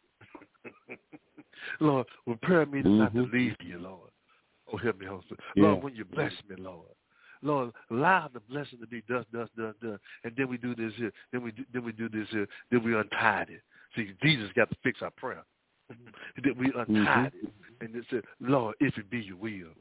me, Lord, prepare me to mm-hmm. not to leave you, Lord. Oh, help me, Holy Spirit. Yeah. Lord, when you bless me, Lord. Lord, allow the blessing to be dust, dust, dust, dust. And then we do this here. Then we do, then we do this here. Then we untie it. See, Jesus got to fix our prayer. Then we untied mm-hmm. it. And it said, Lord, if it be your will.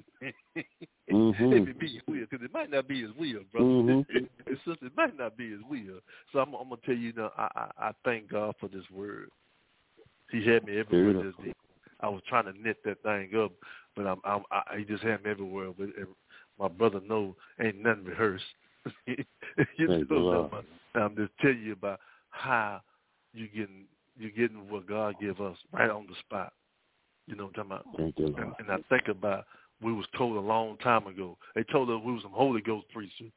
mm-hmm. If it be your will. Because it might not be his will, brother. Mm-hmm. It's just, it might not be his will. So I'm, I'm going to tell you, now, I, I, I thank God for this word. He had me everywhere this day. I was trying to knit that thing up, but I'm, I'm, I, he just had me everywhere. But my brother knows ain't nothing rehearsed. you know, I'm just telling you about how you getting you're getting what God give us right on the spot. You know what I'm talking about? Thank you, and, and I think about we was told a long time ago. They told us we was some Holy Ghost preachers.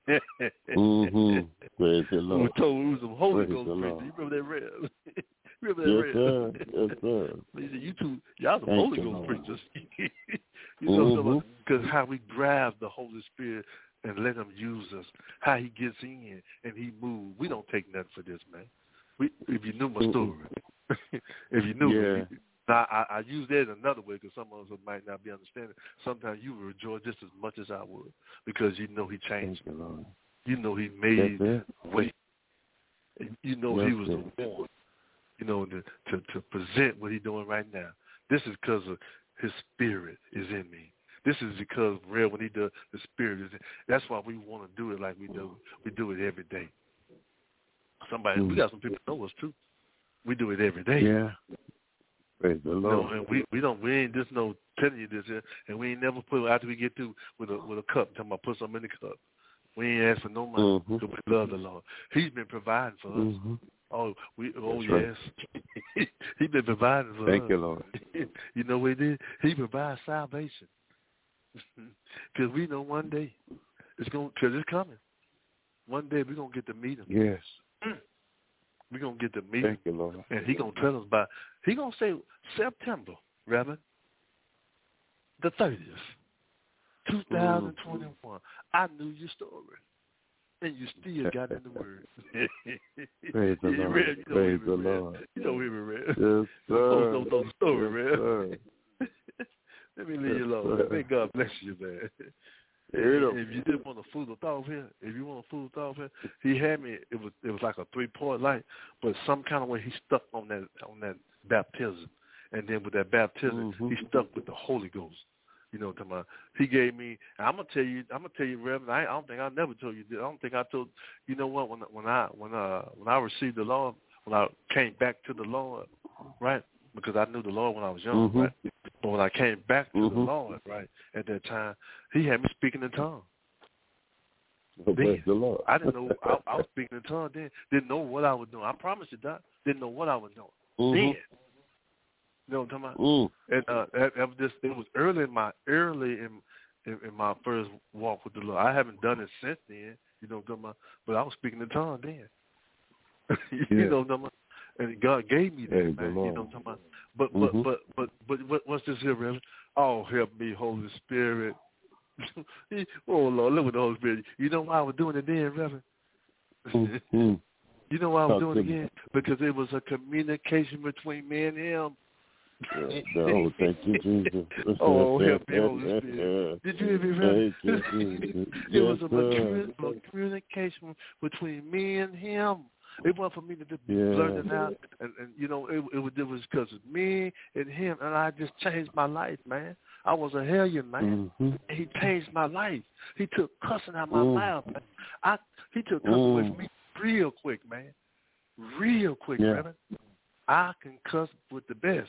mm-hmm. Praise the Lord. We were told we was some Holy Praise Ghost preachers. You remember that read? remember that yes, read? sir. Yes, sir. He said, you two, y'all some Thank Holy you, Ghost Lord. preachers. you know mm-hmm. what I'm talking about? Because how we grab the Holy Spirit and let him use us, how he gets in and he moves. We don't take nothing for this, man. We, if you knew my story, if you knew yeah. me, now I, I use that in another way because some of us might not be understanding. Sometimes you will rejoice just as much as I would because you know he changed me. You, you know he made a way. And you know yes, he was the one, you know, to, to, to present what he's doing right now. This is because of his spirit is in me. This is because, real, when he does, the spirit is in. That's why we want to do it like we do. We do it every day. Somebody, mm. we got some people know us too. We do it every day. Yeah. Praise the Lord. You know, and we, we don't we ain't just no telling you this here, and we ain't never put after we get through with a with a cup. Talking about put something in the cup. We ain't ask for no money mm-hmm. because we love the Lord. He's been providing for us. Mm-hmm. Oh, we oh That's yes, right. He's been providing for Thank us. Thank you, Lord. You know what he did? He provides salvation because we know one day it's going because it's coming. One day we're gonna get to meet him. Yes. We're going to get to meet Thank him. you, Lord. And he's going to tell us about, he's going to say September, Reverend, the thirtieth, two thousand twenty-one. Mm. I knew your story. And you still got in the word. Praise the Lord. Read, you know Praise the read. Lord. You know we read. Yes, sir. Those, those, those story, yes, man. Let me leave yes, you alone. Sir. May God bless you, man. If you didn't want a food of thought here, if you want a food of thought here, he had me. It was it was like a three point light, but some kind of way he stuck on that on that baptism, and then with that baptism, mm-hmm. he stuck with the Holy Ghost. You know what I'm talking about? He gave me. I'm gonna tell you. I'm gonna tell you, Reverend. I, I don't think I never told you this. I don't think I told. You know what? When when I when uh when I received the Lord, when I came back to the Lord, right? Because I knew the Lord when I was young, mm-hmm. right? But when I came back to mm-hmm. the Lord, right, at that time, he had me speaking in tongues. Oh, praise the Lord. I didn't know, I, I was speaking in tongues then. Didn't know what I was doing. I promise you, Doc. Didn't know what I was doing. Mm-hmm. Then. You know what I'm talking about? Mm. And uh, that, that was just, it was early in my, early in, in, in my first walk with the Lord. I haven't done it since then, you know what I'm talking about? But I was speaking in tongues then. you yeah. know what I'm talking about? And God gave me that, Praise man. the You know what I'm talking about? But, but, mm-hmm. but, but, but, but, what's this here, Reverend? Oh, help me, Holy Spirit. Oh, Lord, look at the Holy Spirit. You know why I was doing it then, Reverend? Mm-hmm. You know why I was Talk doing it to me. again? Because it was a communication between me and him. Yeah, no, thank you, Jesus. Oh, help me, Holy Spirit. Did you hear me, Reverend? Thank you, Jesus. It was Yes, a, sir. a communication between me and him. It wasn't for me to just Yeah. blurt it out, and, and you know, it, it was it was because of me and him, and I just changed my life, man. I was a hellion, man. Mm-hmm. And he changed my life. He took cussing out my Mm. mouth, man. I he took cussing Mm. away from me real quick, man. Real quick, Yeah. Reverend. I can cuss with the best.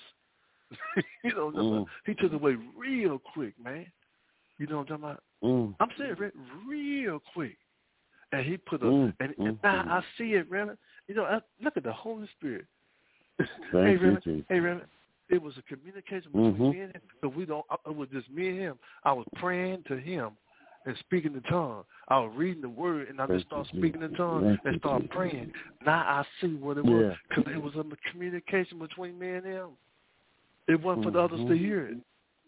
You know what I'm talking Mm. about? He took it away real quick, man. You know what I'm talking about? Mm. I'm saying re- real quick. And he put a, Mm. and, Mm. and now I see it, Reverend. You know, I, look at the Holy Spirit. Thank hey, you, Reverend, Jesus. hey, Reverend, it was a communication between Mm-hmm. me and him. So we don't, it was just me and him. I was praying to him and speaking in tongues. I was reading the word, and I just started speaking in tongues and started praying. Now I see what it was, because it was a communication between me and him. It wasn't for the others to hear it.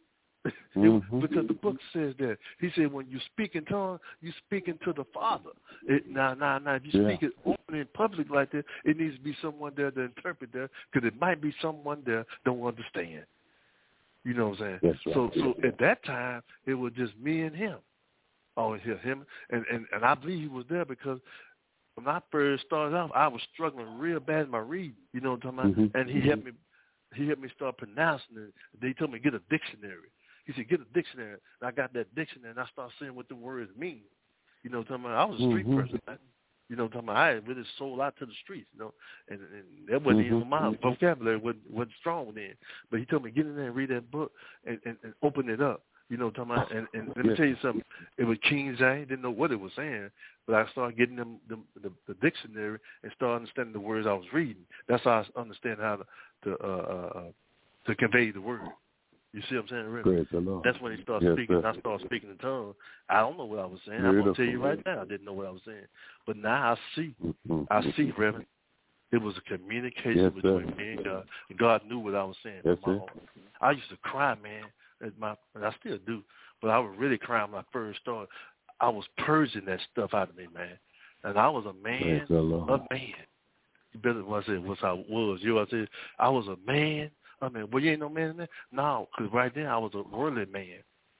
Mm-hmm. It, because the book says that. He said when you speak in tongues, you speaking to the Father. It, now, now, now, if you Yeah. speak it open in public like that, it needs to be someone there to interpret that, because it might be someone there don't understand. You know what I'm saying? That's right. So, so at that time, it was just me and him. Oh, here, him, and, and and I believe he was there because when I first started off, I was struggling real bad in my reading. You know what I'm talking about? Mm-hmm. And he helped me. He helped me start pronouncing it. They told me get a dictionary. He said, get a dictionary. And I got that dictionary, and I started seeing what the words mean. You know what I'm talking about? I was a street Mm-hmm. person, man. You know what I'm talking about? I had really sold out to the streets, you know. And, and that wasn't Mm-hmm. even my vocabulary, wasn't, wasn't strong then. But he told me, get in there and read that book and, and, and open it up. You know what I'm talking about? And, and let me Yeah. tell you something. It was King James. Didn't know what it was saying. But I started getting them the, the, the dictionary and started understanding the words I was reading. That's how I understand how to, to, uh, uh, to convey the word. You see what I'm saying, Rick? Praise the Lord. That's when he started Yes, speaking. sir. I started speaking in tongues. I don't know what I was saying. Beautiful. I'm going to tell you right now, I didn't know what I was saying. But now I see. Mm-hmm. I see, Reverend. It was a communication Yes, between sir. me and God. And God knew what I was saying. Yes, from my sir. heart. I used to cry, man. At my, and I still do. But I was really crying when I first started. I was purging that stuff out of me, man. And I was a man, Praise the Lord. a man. You better what I said, what I was. You know what I said? I was a man. I mean, well, you ain't no man in there? No, because right then I was a worldly man.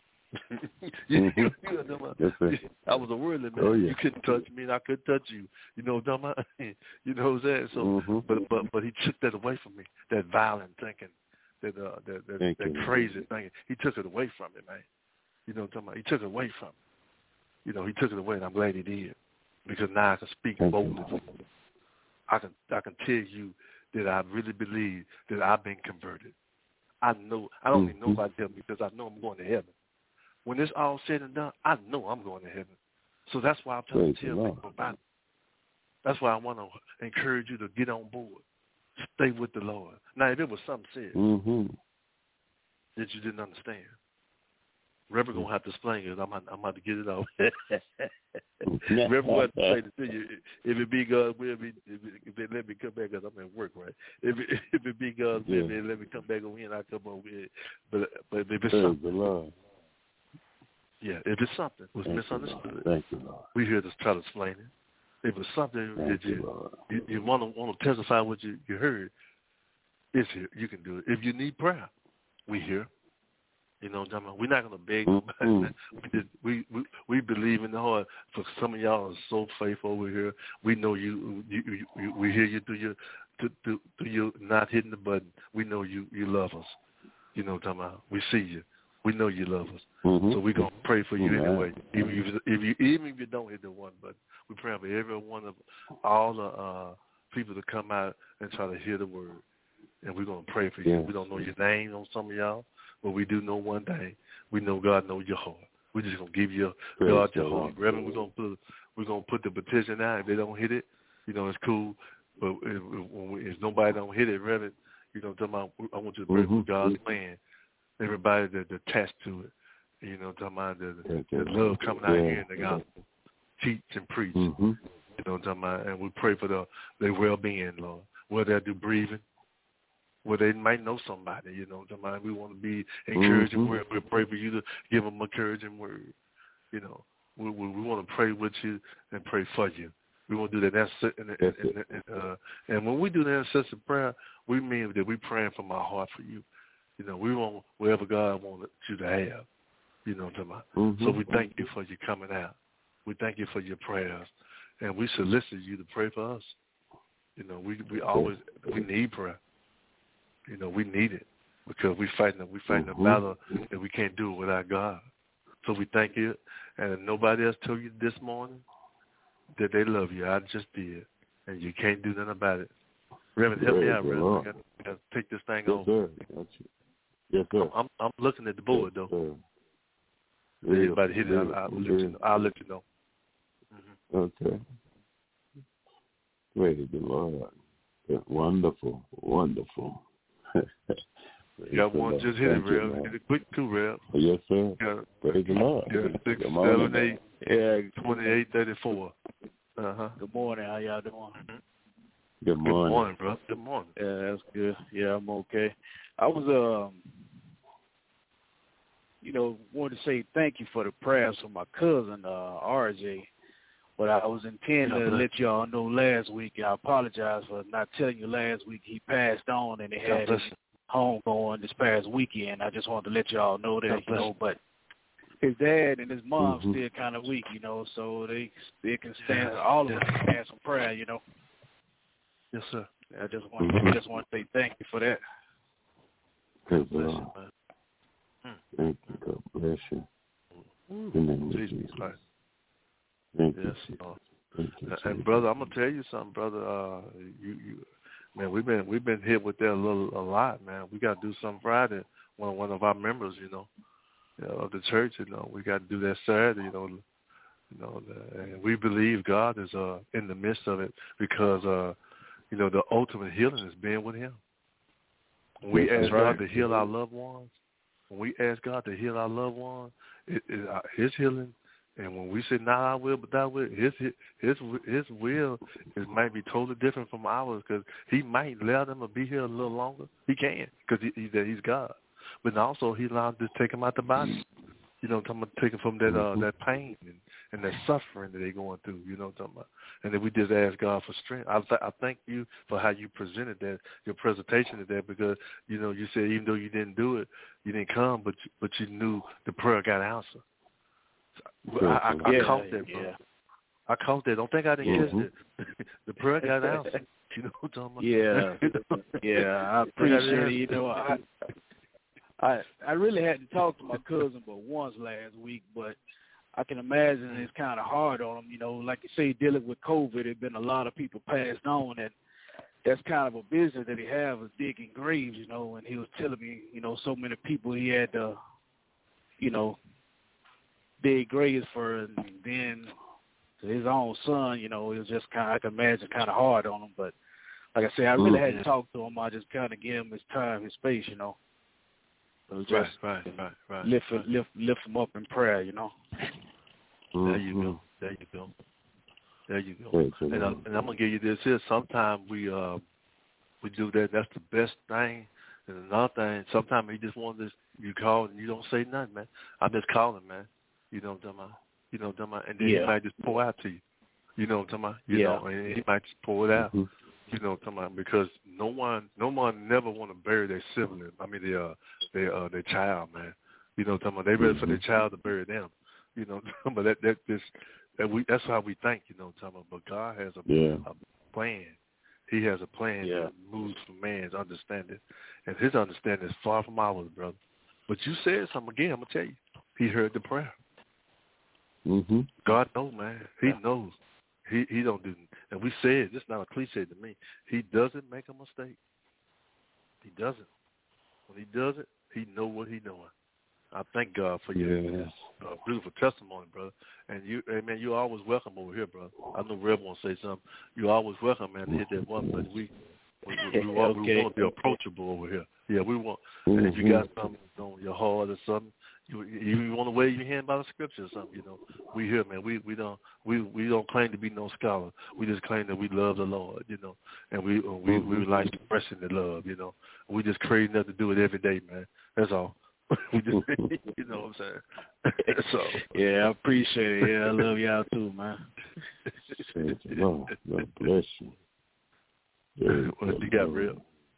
you, Mm-hmm. you know what I'm Yes, sir. I was a worldly man. Oh, yeah. You couldn't touch me, and I couldn't touch you. You know what I'm talking about? You know what I'm saying? So, Mm-hmm. but but but he took that away from me. That violent thinking, that uh, that that, Thank that you, crazy thinking. He took it away from me, man. You know what I'm talking about? He took it away from me. You know, he took it away, and I'm glad he did, because now I can speak Thank boldly. you. I can I can tell you that I really believe that I've been converted. I know I don't need Mm-hmm. nobody to tell me, because I know I'm going to heaven. When it's all said and done, I know I'm going to heaven. So that's why I'm trying Praise to tell the people about it. That's why I want to encourage you to get on board. Stay with the Lord. Now, if it was something said Mm-hmm. that you didn't understand, Reverend going to have to explain it. I'm about, I'm about to get it off. Reverend going to have to say it to you. If it be God, will be, if, it, if they let me come back, because I'm at work, right? If it, if it be God's will, Yeah. they let me come back over here and I come over here. But, but if it's Praise something, the Lord. yeah, if it's something was Thank misunderstood, you, Lord. Thank you, Lord. we here to try to explain it. If it's something Thank that you, you Lord. you, you want to want to testify what you, you heard, it's here. You can do it. If you need prayer, we here. You know what I'm talking about? We're not going to beg nobody. Mm-hmm. We, just, we we we believe in the heart. For some of y'all are so faithful over here. We know you. you, you, you we hear you through your through, through, through your not hitting the button. We know you you love us. You know what I'm talking about? We see you. We know you love us. Mm-hmm. So we're going to pray for you Mm-hmm. anyway. Even if, if you even if you don't hit the one button, we pray for every one of all the uh, people to come out and try to hear the word. And we're going to pray for you. Yeah. We don't know your name on some of y'all, but we do know one thing. We know God knows your heart. We're just going to give you Praise God your God. heart. Reverend, we're going to put we're going to put the petition out. If they don't hit it, you know, it's cool. But if, if, if nobody don't hit it, Reverend, you know, talking about, I want you to pray Mm-hmm. for God's plan. Everybody that attached to it, you know, talking about the, Thank the you, love Lord. coming out Yeah. here in the gospel, teach and preach. Mm-hmm. You know, talking about, and we pray for the their well-being, Lord. where they do breathing, where they might know somebody, you know. Somebody we want to be encouraging. Mm-hmm. We're, we're pray for you to give them encouraging word, you know. We, we, we want to pray with you and pray for you. We want to do that. That's and, and, and, and, uh, and when we do that incessant prayer, we mean that we're praying from our heart for you. You know, we want whatever God wants you to have. You know what I'm talking about? Mm-hmm. So we thank you for you coming out. We thank you for your prayers, and we solicit you to pray for us. You know, we we always we need prayer. You know, we need it because we fighting we fighting mm-hmm. a battle that we can't do it without God. So we thank you, and if nobody else told you this morning that they love you, I just did, and you can't do nothing about it. Reverend, help me out, Reverend. I got, I got to take this thing yes, over. Sir. Yes, sir. I'm, I'm looking at the board, yes, though. Sir. If anybody hit it, I'll, I'll, let you know. I'll let you know. Mm-hmm. Okay. Praise the Lord. That's wonderful, wonderful. You got one, just hit it, Rev. Hit it quick, too, Rev. Yes, sir. Yeah. Praise the Lord. Yeah, six, Good morning, seven, eight, Yeah. twenty-eight, thirty-four. Uh-huh. Good morning. How y'all doing? Mm-hmm. Good morning. Good morning, bro. Good morning. Yeah, that's good. Yeah, I'm okay. I was, um, you know, wanted to say thank you for the prayers for my cousin, uh, R J. But I was intending to let y'all know last week. I apologize for not telling you last week. He passed on, and they had his homegoing this past weekend. I just wanted to let y'all know that, you know, but his dad and his mom mm-hmm. still kind of weak, you know, so they they can stand, all of us can stand some prayer, you know. Yes, sir. I just want mm-hmm. just want to say thank you for that. Praise the Bless Lord. you, man. Thank you. God bless you. Mm. In the name of Jesus Jesus. Christ. Thank Yes, you, Lord. Thank you, And, Jesus. and brother, I'm gonna tell you something, brother. Uh, you, you, man, we've been we've been hit with that a little a lot, man. We got to do something Friday. One one of our members, you know, you know, of the church, you know, we got to do that Saturday, you know, you know, the, and we believe God is uh in the midst of it because uh, you know, the ultimate healing is being with Him. When we That's ask right. God to heal our loved ones, when we ask God to heal our loved ones, it, it, uh, His healing. And when we say, "Not our will, but Thy will," His His His will is might be totally different from ours because He might allow them to be here a little longer. He can because he, he, He's God, but also He allowed to take them out the body. You know, talking about taking from that uh, that pain and, and that suffering that they're going through. You know, talking about, and then we just ask God for strength. I th- I thank you for how you presented that, your presentation of that, because you know you said even though you didn't do it, you didn't come, but you, but you knew the prayer got answered. I, I, I yeah, caught that, bro. Yeah. I caught that. Don't think I didn't mm-hmm. catch it. The prayer got answered. You know what I'm talking Yeah, about? yeah, I appreciate it. You know, I, I I really hadn't talked to my cousin but once last week, but I can imagine it's kind of hard on him. You know, like you say, dealing with COVID, there's been a lot of people passed on, and that's kind of a business that he have is digging graves. You know, and he was telling me, you know, so many people he had to, you know, dig graves for, and then to his own son, you know, it was just kind of, I can imagine, kind of hard on him. But like I said, I really mm-hmm. hadn't talked to him. I just kind of gave him his time, his space, you know. It was just right, right, right, right. lift, lift, lift him up in prayer, you know. Mm-hmm. There you go. There you go. There you go. Praise the And, I, Lord. and I'm gonna give you this here. Sometimes we uh we do that. That's the best thing. And another thing, sometimes you just want this. You call and you don't say nothing, man. I'm just calling, man. You know what I'm talking about? You know what I'm talking about? And then Yeah. he might just pour out to you. You know what I'm talking about? You Yeah. know, and he might just pour it out. Mm-hmm. You know what I'm talking about? Because no one, no one never want to bury their sibling. I mean, their, uh, their, uh, their child, man. You know what I'm talking about? They ready for their child to bury them. You know, but that that just that we that's how we think. You know what I'm talking about? But God has a, Yeah. a plan. He has a plan Yeah. that moves from man's understanding, and His understanding is far from ours, brother. But you said something again. I'm gonna tell you. He heard the prayer. Mm-hmm. God knows, man. He knows. He he don't do. And we said this is not a cliche to me. He doesn't make a mistake. He doesn't. When he does it, he know what he doing. I thank God for your Yes. uh, beautiful testimony, brother. And you, hey, man, you're always welcome over here, brother. I know Rev won't say something. You're always welcome, man, to hit that one for the week. We, we, we, want, okay. we want to be approachable over here. Yeah, we want. Mm-hmm. And if you got something on your heart or something, you you want to wave your hand by the scripture or something, you know. We here, man. We we don't we, we don't claim to be no scholar. We just claim that we love the Lord, you know, and we we mm-hmm. we like expressing the love, you know. We just crazy enough to do it every day, man. That's all. we just, you know what I'm saying. So yeah, I appreciate it. Yeah, I love y'all too, man. Lord, God bless you. Yeah, well, you got real.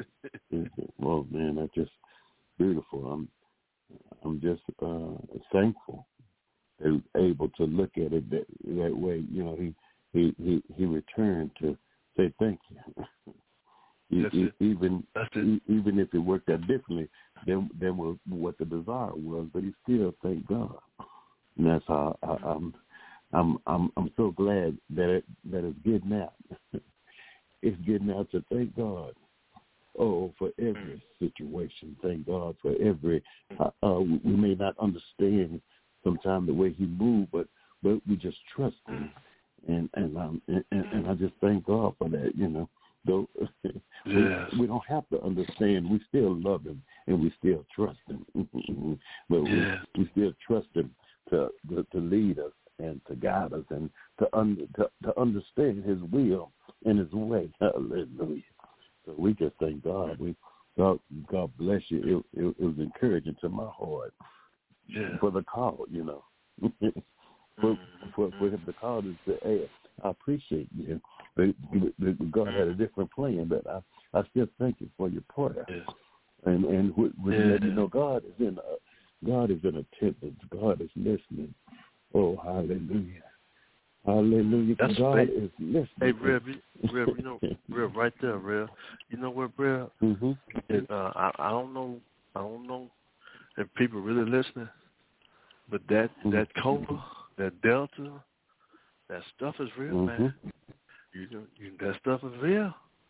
Well, man, that's just beautiful. I'm I'm just uh, thankful that he was able to look at it that, that way. You know, he, he, he, he returned to say thank you. That's he, it. Even That's it. even if it worked out differently than, than what the desire was, but he still thanked God. And that's how I, I'm I'm I'm I'm so glad that it that it's getting out. It's getting out to thank God. Oh, for every situation. Thank God for every. Uh, uh, we may not understand sometimes the way He moved, but but we just trust Him, and and um and, and I just thank God for that. You know, though yes. we, we don't have to understand. We still love Him and we still trust Him. But yes. we, we still trust Him to, to to lead us and to guide us and to under to, to understand His will and His way. Hallelujah. So we just thank God. We God, God bless you. It, it, it was encouraging to my heart yeah. for the call, you know. for, for for him to call and say, "Hey, I appreciate you." But, but God had a different plan, but I, I still thank you for your prayer. Yeah. And and when yeah. you let me know God is in uh, God is in attendance. God is listening. Oh, hallelujah. Hallelujah. That's God faith. is listening. Hey, Rev, Rev, you know, Rev, right there, Rev. You know what, Rev? Mm-hmm. It, uh, I, I don't know, I don't know if people really listening, but that mm-hmm. that Cobra, that Delta, that stuff is real, mm-hmm. man. You, you that stuff is real.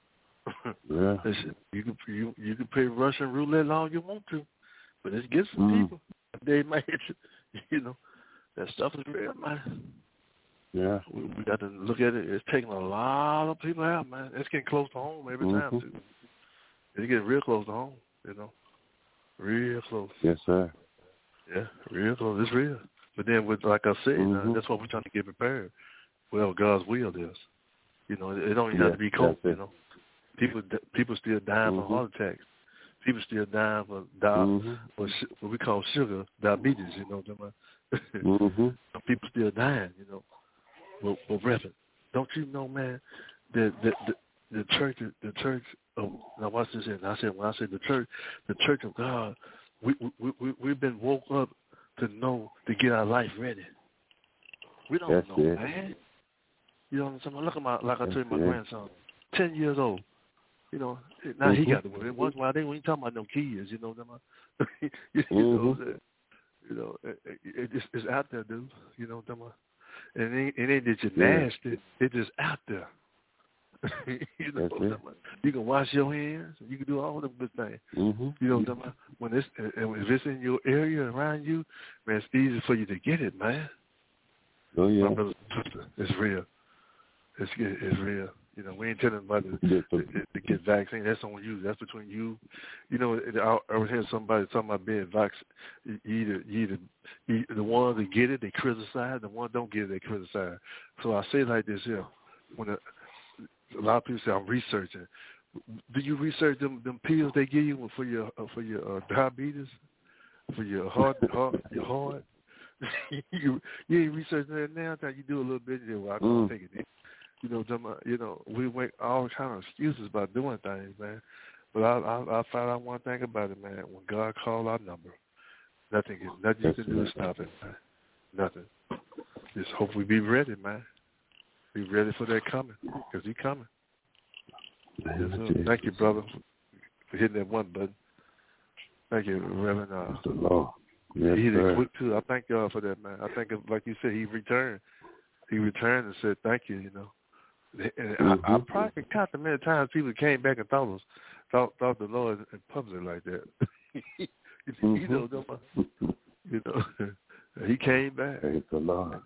Yeah. Listen, you can you you can play Russian roulette all you want to, but it's gets some mm. people. They might, you know, that stuff is real, man. Yeah. We, we got to look at it. It's taking a lot of people out, man. It's getting close to home every mm-hmm. time, too. It's getting real close to home, you know. Real close. Yes, sir. Yeah, real close. It's real. But then, with like I said, mm-hmm. uh, that's why we're trying to get prepared. Well, God's will is. You know, it don't even yeah, have to be cold, you know. People people still dying mm-hmm. from heart attacks. People still dying for di- mm-hmm. for sh- what we call sugar, diabetes, you know. mm-hmm. People still dying, you know. Well, well, Reverend, don't you know, man, that the, the the church, the church. Oh, now watch this. In. I said when I said the church, the church of God, we we we we've been woke up to know to get our life ready. We don't That's know, it. man. You know what I'm saying? Look at my like I That's told my it. grandson, ten years old. You know, now mm-hmm. he got the word. Once while they ain't talking about no kids, you know them. you mm-hmm. know what I'm saying? You know, it, it, it's, it's out there, dude. You know them. And it ain't, it ain't that you're yeah. nasty. It's just out there. you know That's what I'm it. saying? You can wash your hands. You can do all them good things. Mm-hmm. You know what I'm saying? When it's if it's in your area around you, man, it's easy for you to get it, man. Oh yeah. My brother, sister, it's real. It's it's real. You know, we ain't telling anybody to, to, to get vaccine. That's on you. That's between you. You know, I, I was hearing somebody talking about being vaccinated. You either, you either, you, the ones that get it, they criticize. The ones that don't get it, they criticize. So I say it like this here. When a, a lot of people say, I'm researching. Do you research them them pills they give you for your uh, for your uh, diabetes, for your heart, heart your heart? you you ain't researching that now. You do a little bit. You say, well, I don't mm. take it. You know, you know, we make all kind of excuses about doing things, man. But I, I, I found out one thing about it, man. When God called our number, nothing, nothing That's you can do it. to stop it, man. Nothing. Just hope we be ready, man. Be ready for that coming, because He coming. Yes, sir. Thank you, brother, for hitting that one button. Thank you, Reverend. Uh, the Lord. Yes, he hit sir. it quick too. I thank God for that, man. I think, like you said, He returned. He returned and said, "Thank you," you know. And mm-hmm. I, I probably can count the many times people came back and thought us, thought, thought the Lord in public like that. mm-hmm. You know, you know, He came back. Praise the Lord.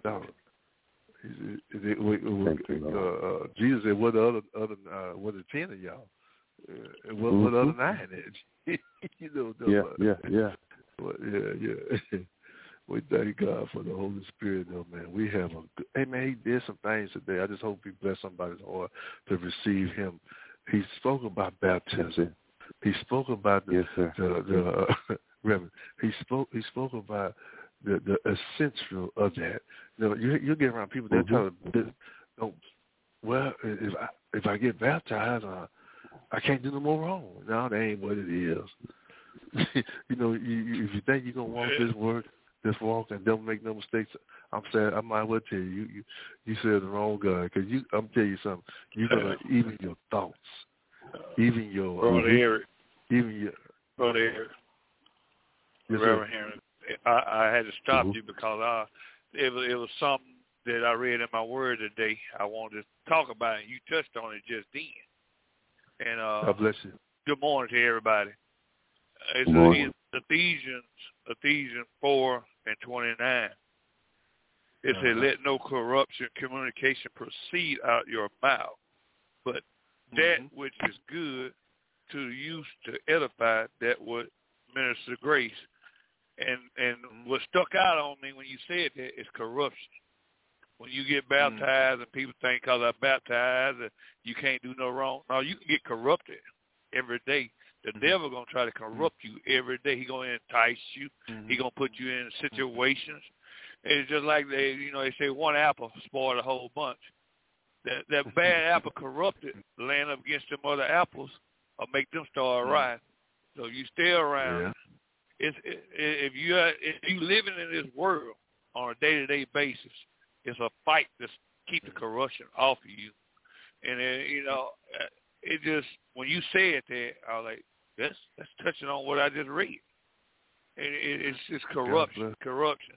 He said, it, it, it, uh, uh, Jesus said, "What the other, other, uh, what the ten of y'all?" Uh, what, mm-hmm. what other nine is? you know. Yeah, uh, yeah, yeah. But yeah, yeah. We thank God for the Holy Spirit, though, man. We have a good, hey, man, he did some things today. I just hope he bless somebody's heart to receive him. He spoke about baptism. He spoke about the, yes, sir. the, the uh, Reverend. He spoke. He spoke about the, the essential of that. You know, you you get around people that mm-hmm. tell you, oh, well, if I if I get baptized, uh, I can't do no more wrong. No, that ain't what it is. you know, you, you, if you think you're gonna walk this work. This walk and don't make no mistakes. I'm saying I might well tell you, you you, you said the wrong guy because you. I'm telling you something. You're gonna even your thoughts, even your Brother uh, Eric, even your Brother Eric, yes, Reverend Henry. I, I had to stop mm-hmm. you because I it was it was something that I read in my word today. I wanted to talk about it. You touched on it just then. And uh, God bless you. Good morning to everybody. It's, morning. it's Ephesians Ephesians four and twenty-nine. It uh-huh. said, "Let no corruption communication proceed out your mouth, but that mm-hmm. which is good to use to edify, that would minister grace." And and mm-hmm. what stuck out on me when you said that is corruption. When you get baptized mm-hmm. and people think because I baptized that you can't do no wrong. No, you can get corrupted every day. The mm-hmm. devil going to try to corrupt you every day. He going to entice you. Mm-hmm. He going to put you in situations. It's just like they, you know, they say one apple spoiled a whole bunch. That that bad apple corrupted, land up against them other apples, or make them start mm-hmm. riding. So you stay around. Yeah. It's, it, if you are, if you living in this world on a day-to-day basis, it's a fight to keep the corruption off of you. And it, you know, it just when you said that, I was like, that's that's touching on what I just read. And it, it's just corruption, corruption.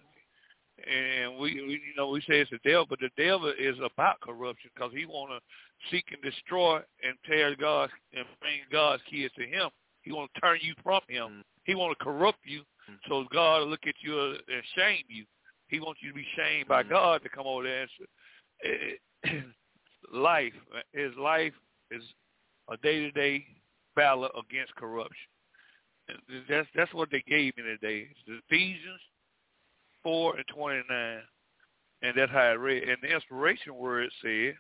And we, we, you know, we say it's the devil, but the devil is about corruption because he want to seek and destroy and tear God and bring God's kids to him. He want to turn you from him. Mm-hmm. He want to corrupt you so God will look at you and shame you. He wants you to be shamed by God to come over there and say, life, his life is a day-to-day battle against corruption. And that's that's what they gave me today. It's Ephesians four and twenty-nine, and that's how I read. And the inspiration word said,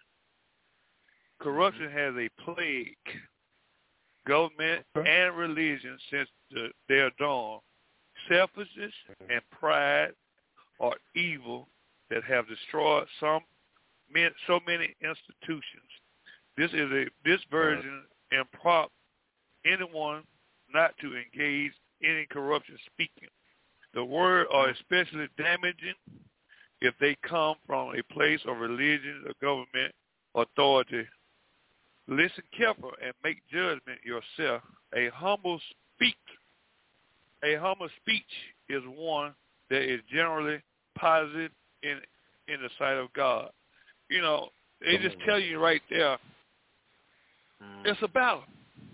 corruption has a plague, government and religion since the, their dawn. Selfishness and pride are evil that have destroyed some so many institutions. This is a this version improp anyone not to engage in corruption speaking. The word are especially damaging if they come from a place of religion or government authority. Listen careful and make judgment yourself. A humble speak, a humble speech is one that is generally positive in in the sight of God. You know, they just tell you right there, mm. it's a battle.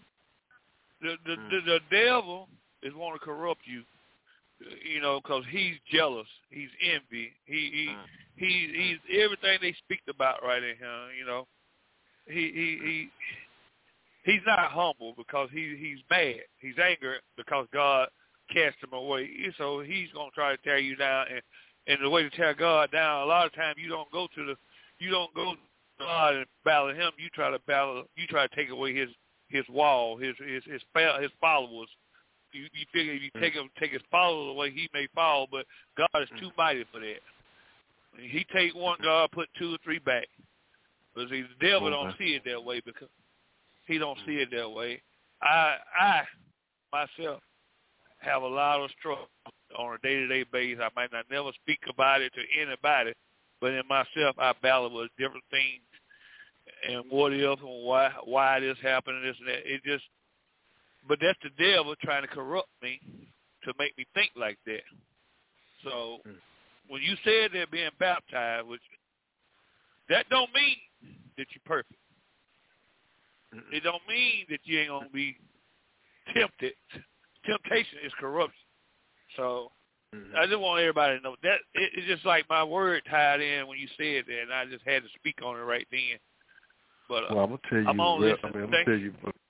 The the, mm. the the devil is want to corrupt you, you know, because he's jealous, he's envy, he he mm. he he's everything they speak about right in here. You know, he he he he's not humble because he he's mad, he's angry because God cast him away. So he's gonna try to tear you down, and and the way to tear God down, a lot of times you don't go to the you don't go to God and battle him. You try to battle. You try to take away his his wall, his his his, his followers. You, you figure if you take him, take his followers away, he may fall. But God is too mighty for that. He take one, God put two or three back. But see, the devil don't see it that way because he don't see it that way. I I myself have a lot of struggle on a day-to-day basis. I might not never speak about it to anybody. But in myself, I battle with different things and what if and why why this happened and this and that. It just, but that's the devil trying to corrupt me to make me think like that. So mm. when you said they're being baptized, which that don't mean that you're perfect. Mm-mm. It don't mean that you ain't gonna be tempted. Temptation is corruption. So. Mm-hmm. I just want everybody to know that it, it's just like my word tied in when you said that, and I just had to speak on it right then. But uh, well, I'm gonna tell you, I'm on well, this. I mean, I'm gonna tell you,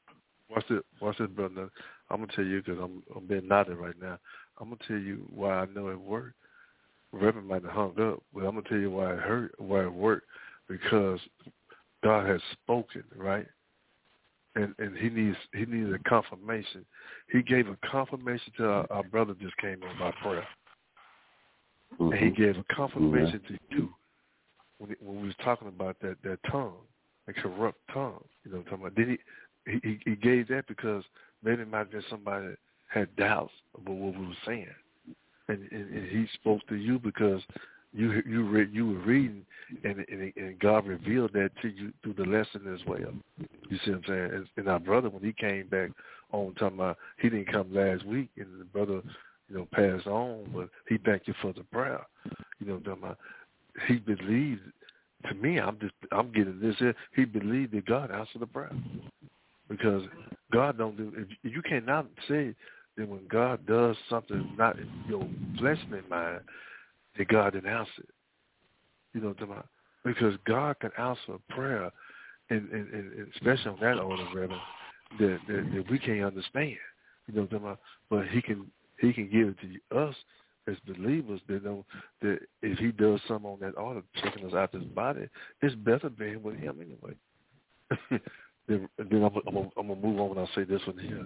Watch it, watch it, brother. I'm gonna tell you because I'm I'm being nodded right now. I'm gonna tell you why I know it worked. Reverend might have hung up, but I'm gonna tell you why it hurt, why it worked, because God has spoken, right? And and he needs he needs a confirmation. He gave a confirmation to our, our brother just came on by prayer, mm-hmm. and he gave a confirmation mm-hmm. to you when, when we was talking about that, that tongue, that corrupt tongue. You know what I'm talking about? Did he? He, he gave that because maybe it might have been somebody that had doubts about what we were saying, and, and, and he spoke to you because you you read you were reading, and, and and God revealed that to you through the lesson as well. You see what I'm saying? And, and our brother, when he came back on, talking about he didn't come last week, and the brother, you know, passed on, but he thanked you for the prayer. You know, talking about he believed. To me, I'm just I'm getting this here. He believed that God answered the prayer. Because God don't do, if you cannot say that when God does something not in your fleshly mind, that God didn't answer it. You know what I'm talking about? Because God can answer a prayer, and, and, and especially on that order, Reverend, that, that, that we can't understand. You know what I'm talking about? But he can he can give it to us as believers that know that if he does something on that order, taking us out of his body, it's better being with him anyway. Then, then I'm, I'm, I'm going to move on when I say this one here.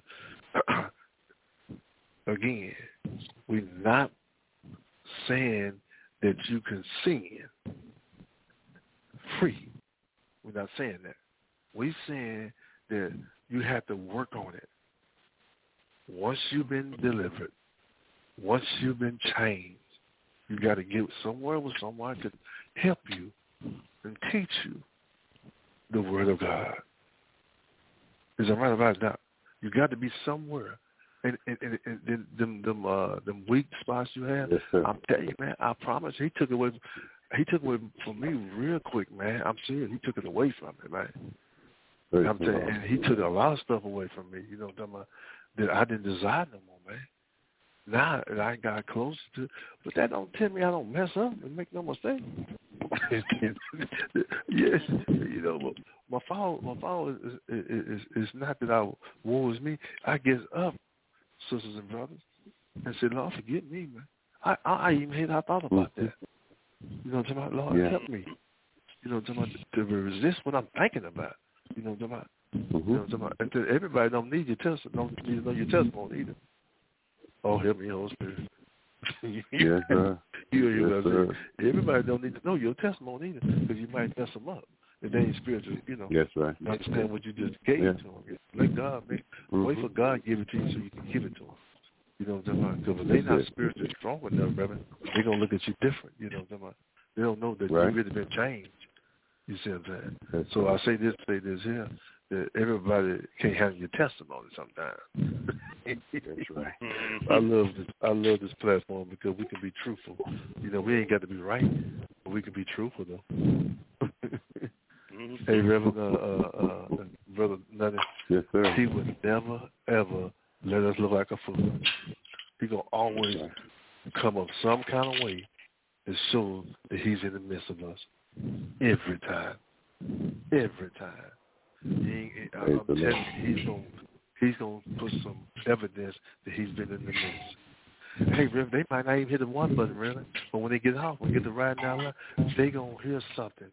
Again, we're not saying that you can sin free. We're not saying that. We're saying that you have to work on it. Once you've been delivered, once you've been changed, you got to get somewhere with someone to help you and teach you the Word of God. Is that right about that? You got to be somewhere, and and, and, and, and them them uh, them weak spots you have. Yes, sir. I'm telling you, man. I promise. He took it away. He took it away from me real quick, man. I'm serious. He took it away from me, man. Very I'm telling you, and he took a lot of stuff away from me. You know, what I'm talking about, that I didn't desire no more, man. Now that I got closer to, but that don't tell me I don't mess up and make no mistake. Yes, you know, my fault. My fault is, is is is not that I woe is me. I get up, sisters and brothers, and say, Lord, forgive me, man. I I even had I thought about that. You know what I'm talking about? Lord, yeah. help me. You know what I'm talking about? To resist what I'm thinking about. You know what I'm talking about? Mm-hmm. You know what I'm talking about? And to, everybody don't need your testimony. Don't need to know your testimony either. Oh, help me, Holy Spirit. Yes, sir. you, you yes, sir. Everybody don't need to know your testimony either, because you might mess them up if they ain't spiritual. You know. Yes, right. Understand what you just gave yeah. to them. Let God make. Mm-hmm. Wait for God to give it to you so you can give it to them. You know what I'm talking about? Because if they're not spiritually strong enough, brother, they're gonna look at you different. You know what I'm talking about? They don't know that right. you've really been changed. You see what I'm saying? That's so right. I say this, say this here. That everybody can't have your testimony sometimes. That's right. I love this. I love this platform because we can be truthful. You know, we ain't got to be right, but we can be truthful though. Hey, Reverend, uh, uh, uh, Brother Nutty, yes, sir. He would never ever let us look like a fool. He gonna always right. come up some kind of way to show that He's in the midst of us every time. Every time. He, I'm telling you, he's gonna he's gonna put some evidence that he's been in the midst. Hey, Rev, they might not even hit the one button, really, but when they get off, when they get to ride down line, they gonna hear something.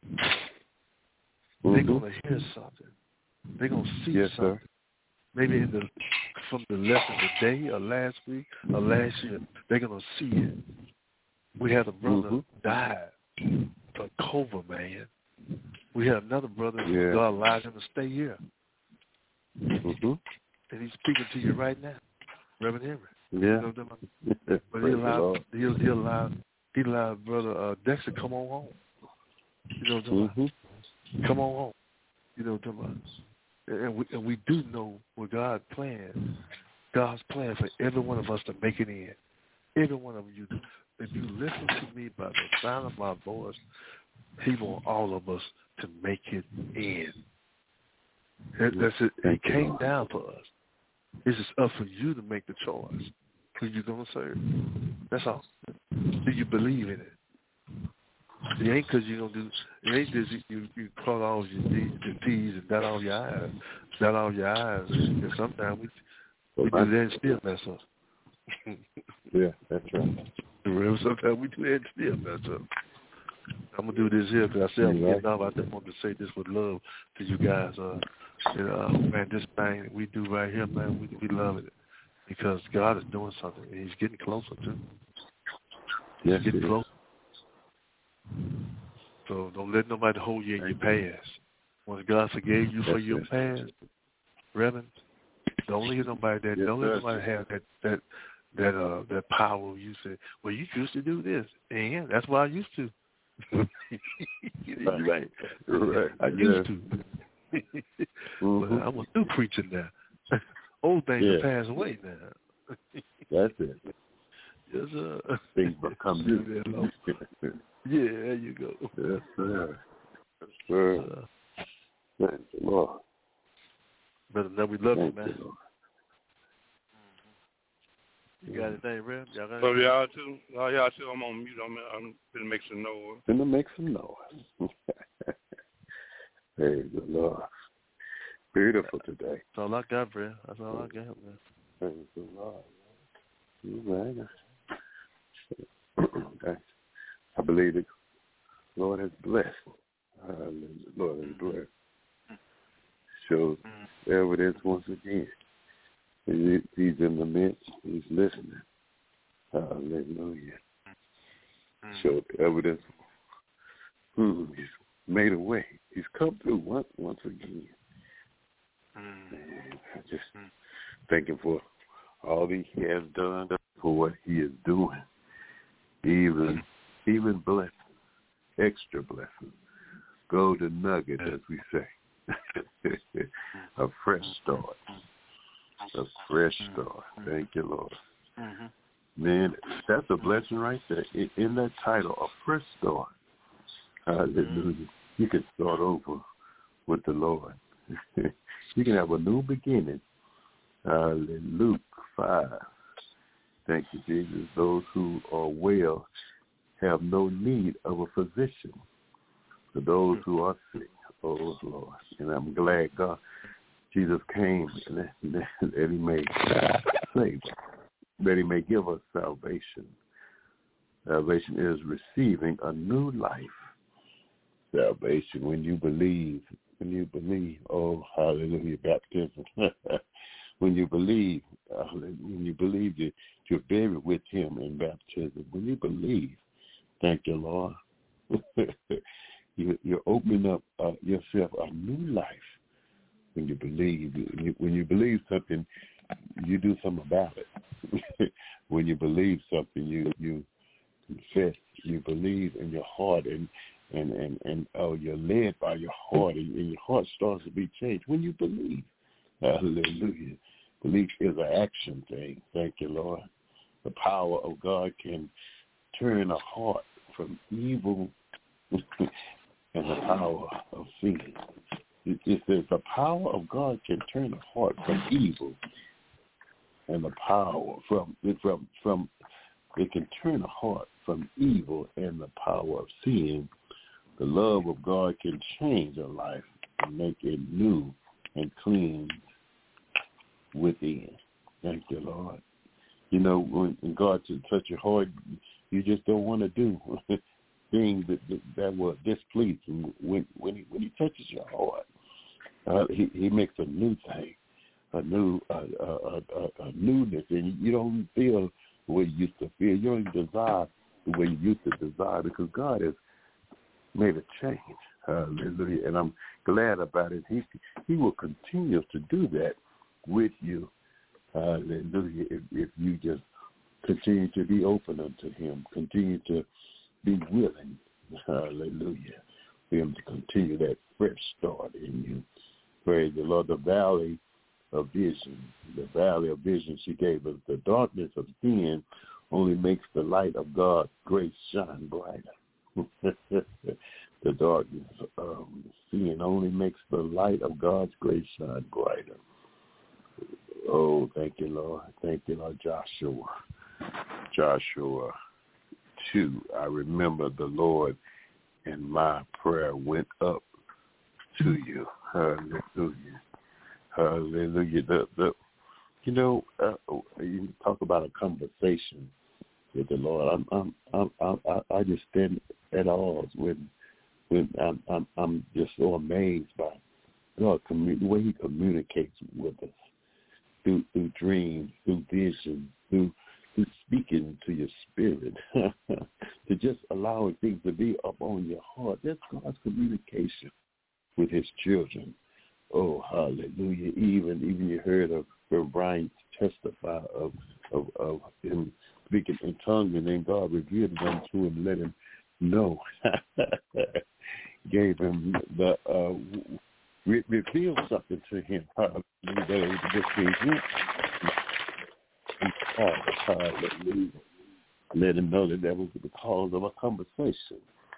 Mm-hmm. They gonna hear something. They gonna see yes, something. Sir. Maybe in the from the lesson today or last week or last year, they're gonna see it. We had a brother mm-hmm. die from COVID, man. We had another brother, yeah. God allowed him to stay here. Mm-hmm. And he's speaking to you right now, Reverend Henry. Yeah. You know but he allowed, he, he allowed, he allowed Brother uh, Dexter come on home. You know what I'm talking about? Mm-hmm. Come on home. You know what I'm talking about? And we, and we do know what God planned. God's plan for every one of us to make it in. Every one of you. If you listen to me by the sound of my voice, He wants all of us to make it in. That's it. It came down for us. It's just up for you to make the choice who you're going to serve. That's all. Do you believe in it? It ain't because you don't do. It ain't because you you, you cross all your D's, your T's and dot all your I's, dot all your I's. And sometimes we we do that and still mess up. Yeah, that's right. Sometimes we do that and still mess up. I'm gonna do this here because I said I'm getting off. I just want to say this with love to you guys. Uh, you know, man, this thing we do right here, man, we we love it because God is doing something. And he's getting closer too. He's yes, getting closer. So don't let nobody hold you in your past. Once God forgave you for yes, your yes. past, Reverend, don't let nobody that yes, don't let sir. nobody have that that that uh that power. You say, well, you used to do this, and that's what I used to. You're right. Right. I used yeah. to. mm-hmm. But I'm a new preacher now. Old things yeah. have passed away now. That's it. Yes, sir. Things become new. Yeah, there you go. Yes, sir. Yes, sir. Uh, Thank you, Lord. Brother, now we love Thank you, man. You, Lord. You got anything, Rev? Y'all got Love anything? y'all too. Love y'all too. I'm on mute. I'm, I'm gonna make some noise. Gonna make some noise. Praise the Lord. Beautiful today. That's all I got, Rev. That's all I got, man. Praise the Lord. You right. I believe the Lord has blessed. Uh, the Lord has blessed. Shows evidence once again. He, he's in the midst. He's listening. Hallelujah. Showed evidence. Hmm, he's made a way. He's come through once, once again. And I just thank him for all that he has done, for what he is doing. Even, even blessings, extra blessings, golden nugget, as we say. A fresh start. A fresh start. Thank you, Lord. Mm-hmm. Man, that's a blessing right there. In, in that title, a fresh start. Hallelujah. You can start over with the Lord. You can have a new beginning. Hallelujah. Luke five. Thank you, Jesus. Those who are well have no need of a physician. For those who are sick, oh Lord. And I'm glad God, Jesus came and that, that he may save us, that he may give us salvation. Salvation is receiving a new life. Salvation, when you believe, when you believe, oh, hallelujah, baptism. When you believe, uh, when you believe that you're buried with him in baptism, when you believe, thank you, Lord, you, you're opening up uh, yourself a new life. When you believe, when you, when you believe something, you do something about it. When you believe something, you you confess, you believe in your heart, and and and and oh, you're led by your heart, and, and your heart starts to be changed when you believe. Hallelujah. Belief is an action thing. Thank you, Lord. The power of God can turn a heart from evil and the power of sin. It, it says the power of God can turn a heart from evil and the power from from from it can turn a heart from evil and the power of sin. The love of God can change a life and make it new and clean within. Thank you, Lord. You know, when God to touch your heart, you just don't want to do things that that, that will displease him. When when he when he touches your heart, uh, he he makes a new thing, a new uh, uh, uh, a newness, and you don't feel the way you used to feel. You don't desire the way you used to desire because God has made a change. Hallelujah. And I'm glad about it. He he will continue to do that with you. Hallelujah. If, if you just continue to be open unto him, continue to be willing. Hallelujah. For him to continue that fresh start in you. Praise the Lord. The valley of vision, the valley of vision she gave us. The darkness of sin only makes the light of God's grace shine brighter. The darkness of sin only makes the light of God's grace shine brighter. Oh, thank you, Lord. Thank you, Lord. Joshua. Joshua two. I remember the Lord and my prayer went up to you. Hallelujah. Hallelujah. The, the, you know, uh, you talk about a conversation with the Lord. I'm, I'm, I'm, I'm, I, I just stand at odds when, when I'm, I'm, I'm just so amazed by God, the way He communicates with us through, through dreams, through vision, through, through speaking to your spirit, to just allowing things to be up on your heart. That's God's communication with His children. Oh, hallelujah. Even even you heard of Reverend Brian testify of, of, of him speaking in tongues, and then God revealed them to him, let him know. Gave him the, uh, re- revealed something to him. Hallelujah. That it was just being Hallelujah. Let him know that that was the cause of a conversation.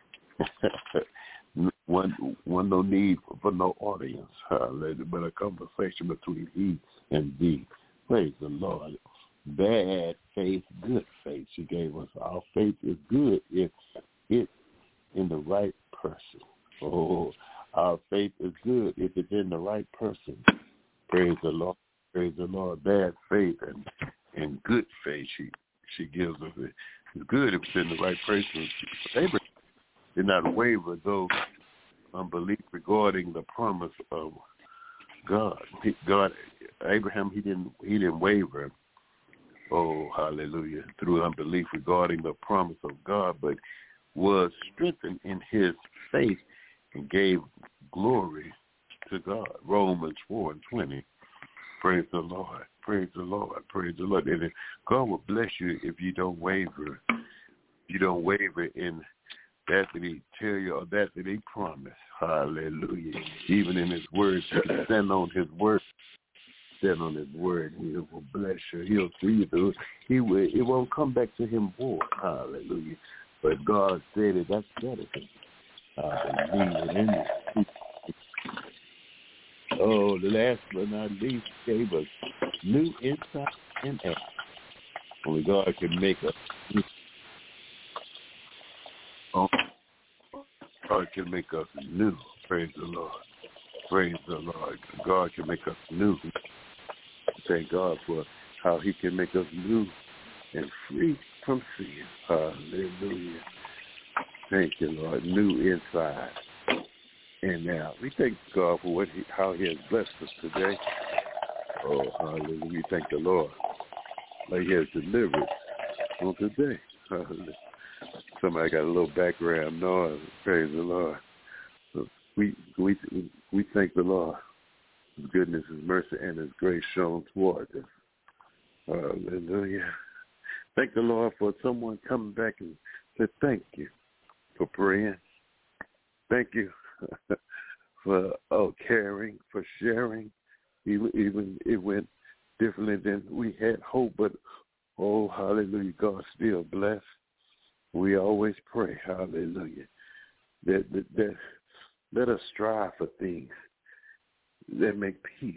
one, one no need for, for no audience, hallelujah, but a conversation between he and thee. Praise the Lord. Bad faith, good faith. She gave us. Our faith is good if it's in the right person. Oh, our faith is good if it's in the right person. Praise the Lord. Praise the Lord. Bad faith and and good faith. She she gives us it. It's good if it's in the right person. Abraham did not waver, though unbelief regarding the promise of God. God, Abraham, he didn't he didn't waver. Oh, hallelujah! Through unbelief regarding the promise of God, but was strengthened in his faith and gave glory to God. Romans four and twenty. Praise the Lord. Praise the Lord. Praise the Lord. And God will bless you if you don't waver. You don't waver in that that He tell you or that that He promised. Hallelujah. Even in His word, stand on His word. Stand on His word. He will bless you. He'll see you through. He will. It won't come back to Him void. Hallelujah. But God said it. That's better. Hallelujah. Oh, the last but not least gave us new insight and act. Only God can make us. Oh, God can make us new. Praise the Lord. Praise the Lord. God can make us new. Thank God for how He can make us new and free from sin. Hallelujah. Thank you, Lord. New inside. And now we thank God for what he, how He has blessed us today. Oh, hallelujah. We thank the Lord like He has delivered on today. Hallelujah. Somebody got a little background noise. Praise the Lord. So we we we thank the Lord. His goodness, His mercy, and His grace shown toward us. Hallelujah. Thank the Lord for someone coming back and said thank you for praying. Thank you for oh, caring, for sharing. Even, even it went differently than we had hope, but oh, hallelujah, God still bless. We always pray, hallelujah, that, that, that let us strive for things that make peace.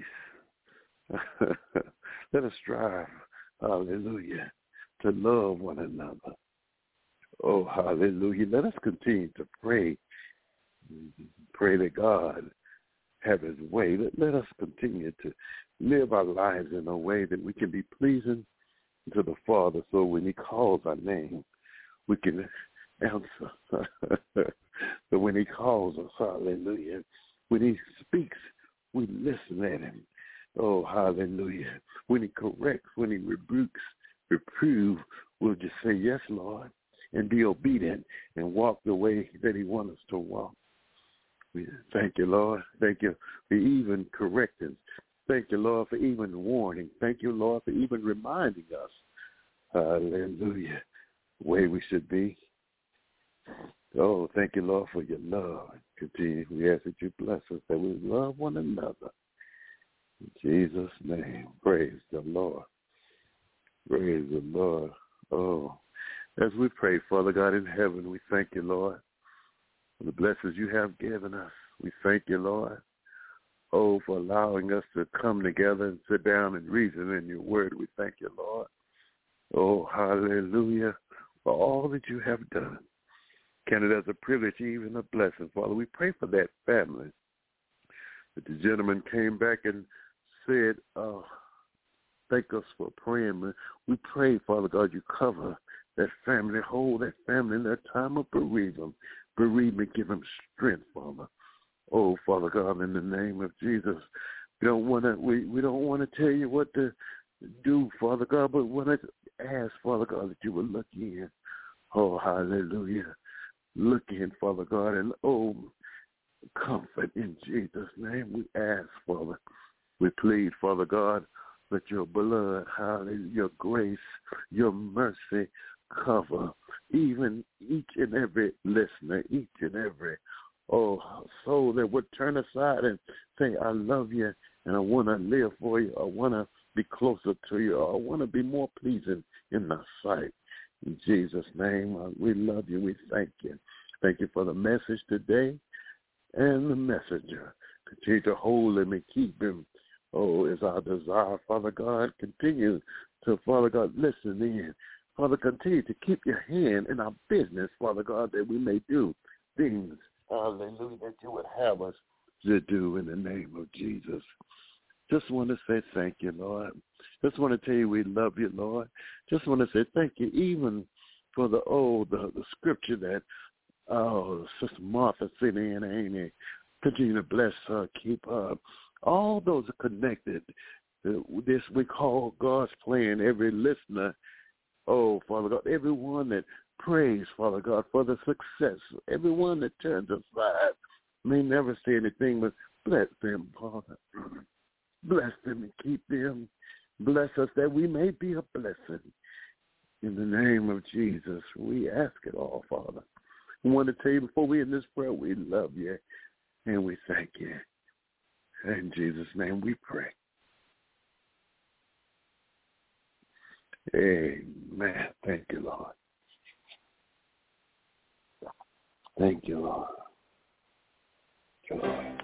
Let us strive, hallelujah, to love one another. Oh, hallelujah. Let us continue to pray. Pray that God have His way. Let, let us continue to live our lives in a way that we can be pleasing to the Father, so when He calls our name, we can answer. So when He calls us, hallelujah, when He speaks, we listen at Him. Oh, hallelujah. When He corrects, when He rebukes, reprove, we'll just say, yes, Lord, and be obedient and walk the way that He wants us to walk. Thank you, Lord. Thank you for even correcting. Thank you, Lord, for even warning. Thank you, Lord, for even reminding us, hallelujah, the way we should be. Oh, thank you, Lord, for your love. Continue. We ask that you bless us, that we love one another. In Jesus' name, praise the Lord. Praise the Lord. Oh, as we pray, Father God in heaven, we thank you, Lord, for the blessings you have given us. We thank you, Lord, oh, for allowing us to come together and sit down and reason in your word. We thank you, Lord. Oh, hallelujah, for all that you have done. Count it as a privilege, even a blessing, Father. We pray for that family. That the gentleman came back and said, uh, thank us for praying. We pray, Father God, you cover that family, hold that family in their time of bereavement. Bereavement, give them strength, Father. Oh, Father God, in the name of Jesus, we don't want to we, we don't want to tell you what to do, Father God, but want to ask, Father God, that you will look in. Oh, hallelujah. Look in, Father God, and oh, comfort in Jesus' name. We ask, Father. We plead, Father God, that your blood, hallelujah, your grace, your mercy cover even each and every listener, each and every oh soul that would turn aside and say, I love you and I want to live for you. I want to be closer to you. I want to be more pleasing in thy sight. In Jesus' name, we love you. We thank you. Thank you for the message today and the messenger. Continue to hold him and keep him. Oh, is our desire, Father God. Continue to, Father God, listen in. Father, continue to keep your hand in our business, Father God, that we may do things, hallelujah, that you would have us to do in the name of Jesus. Just want to say thank you, Lord. Just want to tell you we love you, Lord. Just want to say thank you even for the, oh, the, the scripture that, oh, Sister Martha sent in, Amy. Continue to bless her, keep her. All those are connected. This we call God's plan. Every listener, oh, Father God, everyone that prays, Father God, for the success. Everyone that turns aside may never say anything, but bless them, Father. Bless them and keep them. Bless us that we may be a blessing. In the name of Jesus, we ask it all, Father. We want to tell you before we end this prayer, we love you and we thank you. In Jesus' name we pray. Amen. Thank you, Lord. Thank you, Lord. Thank you, Lord.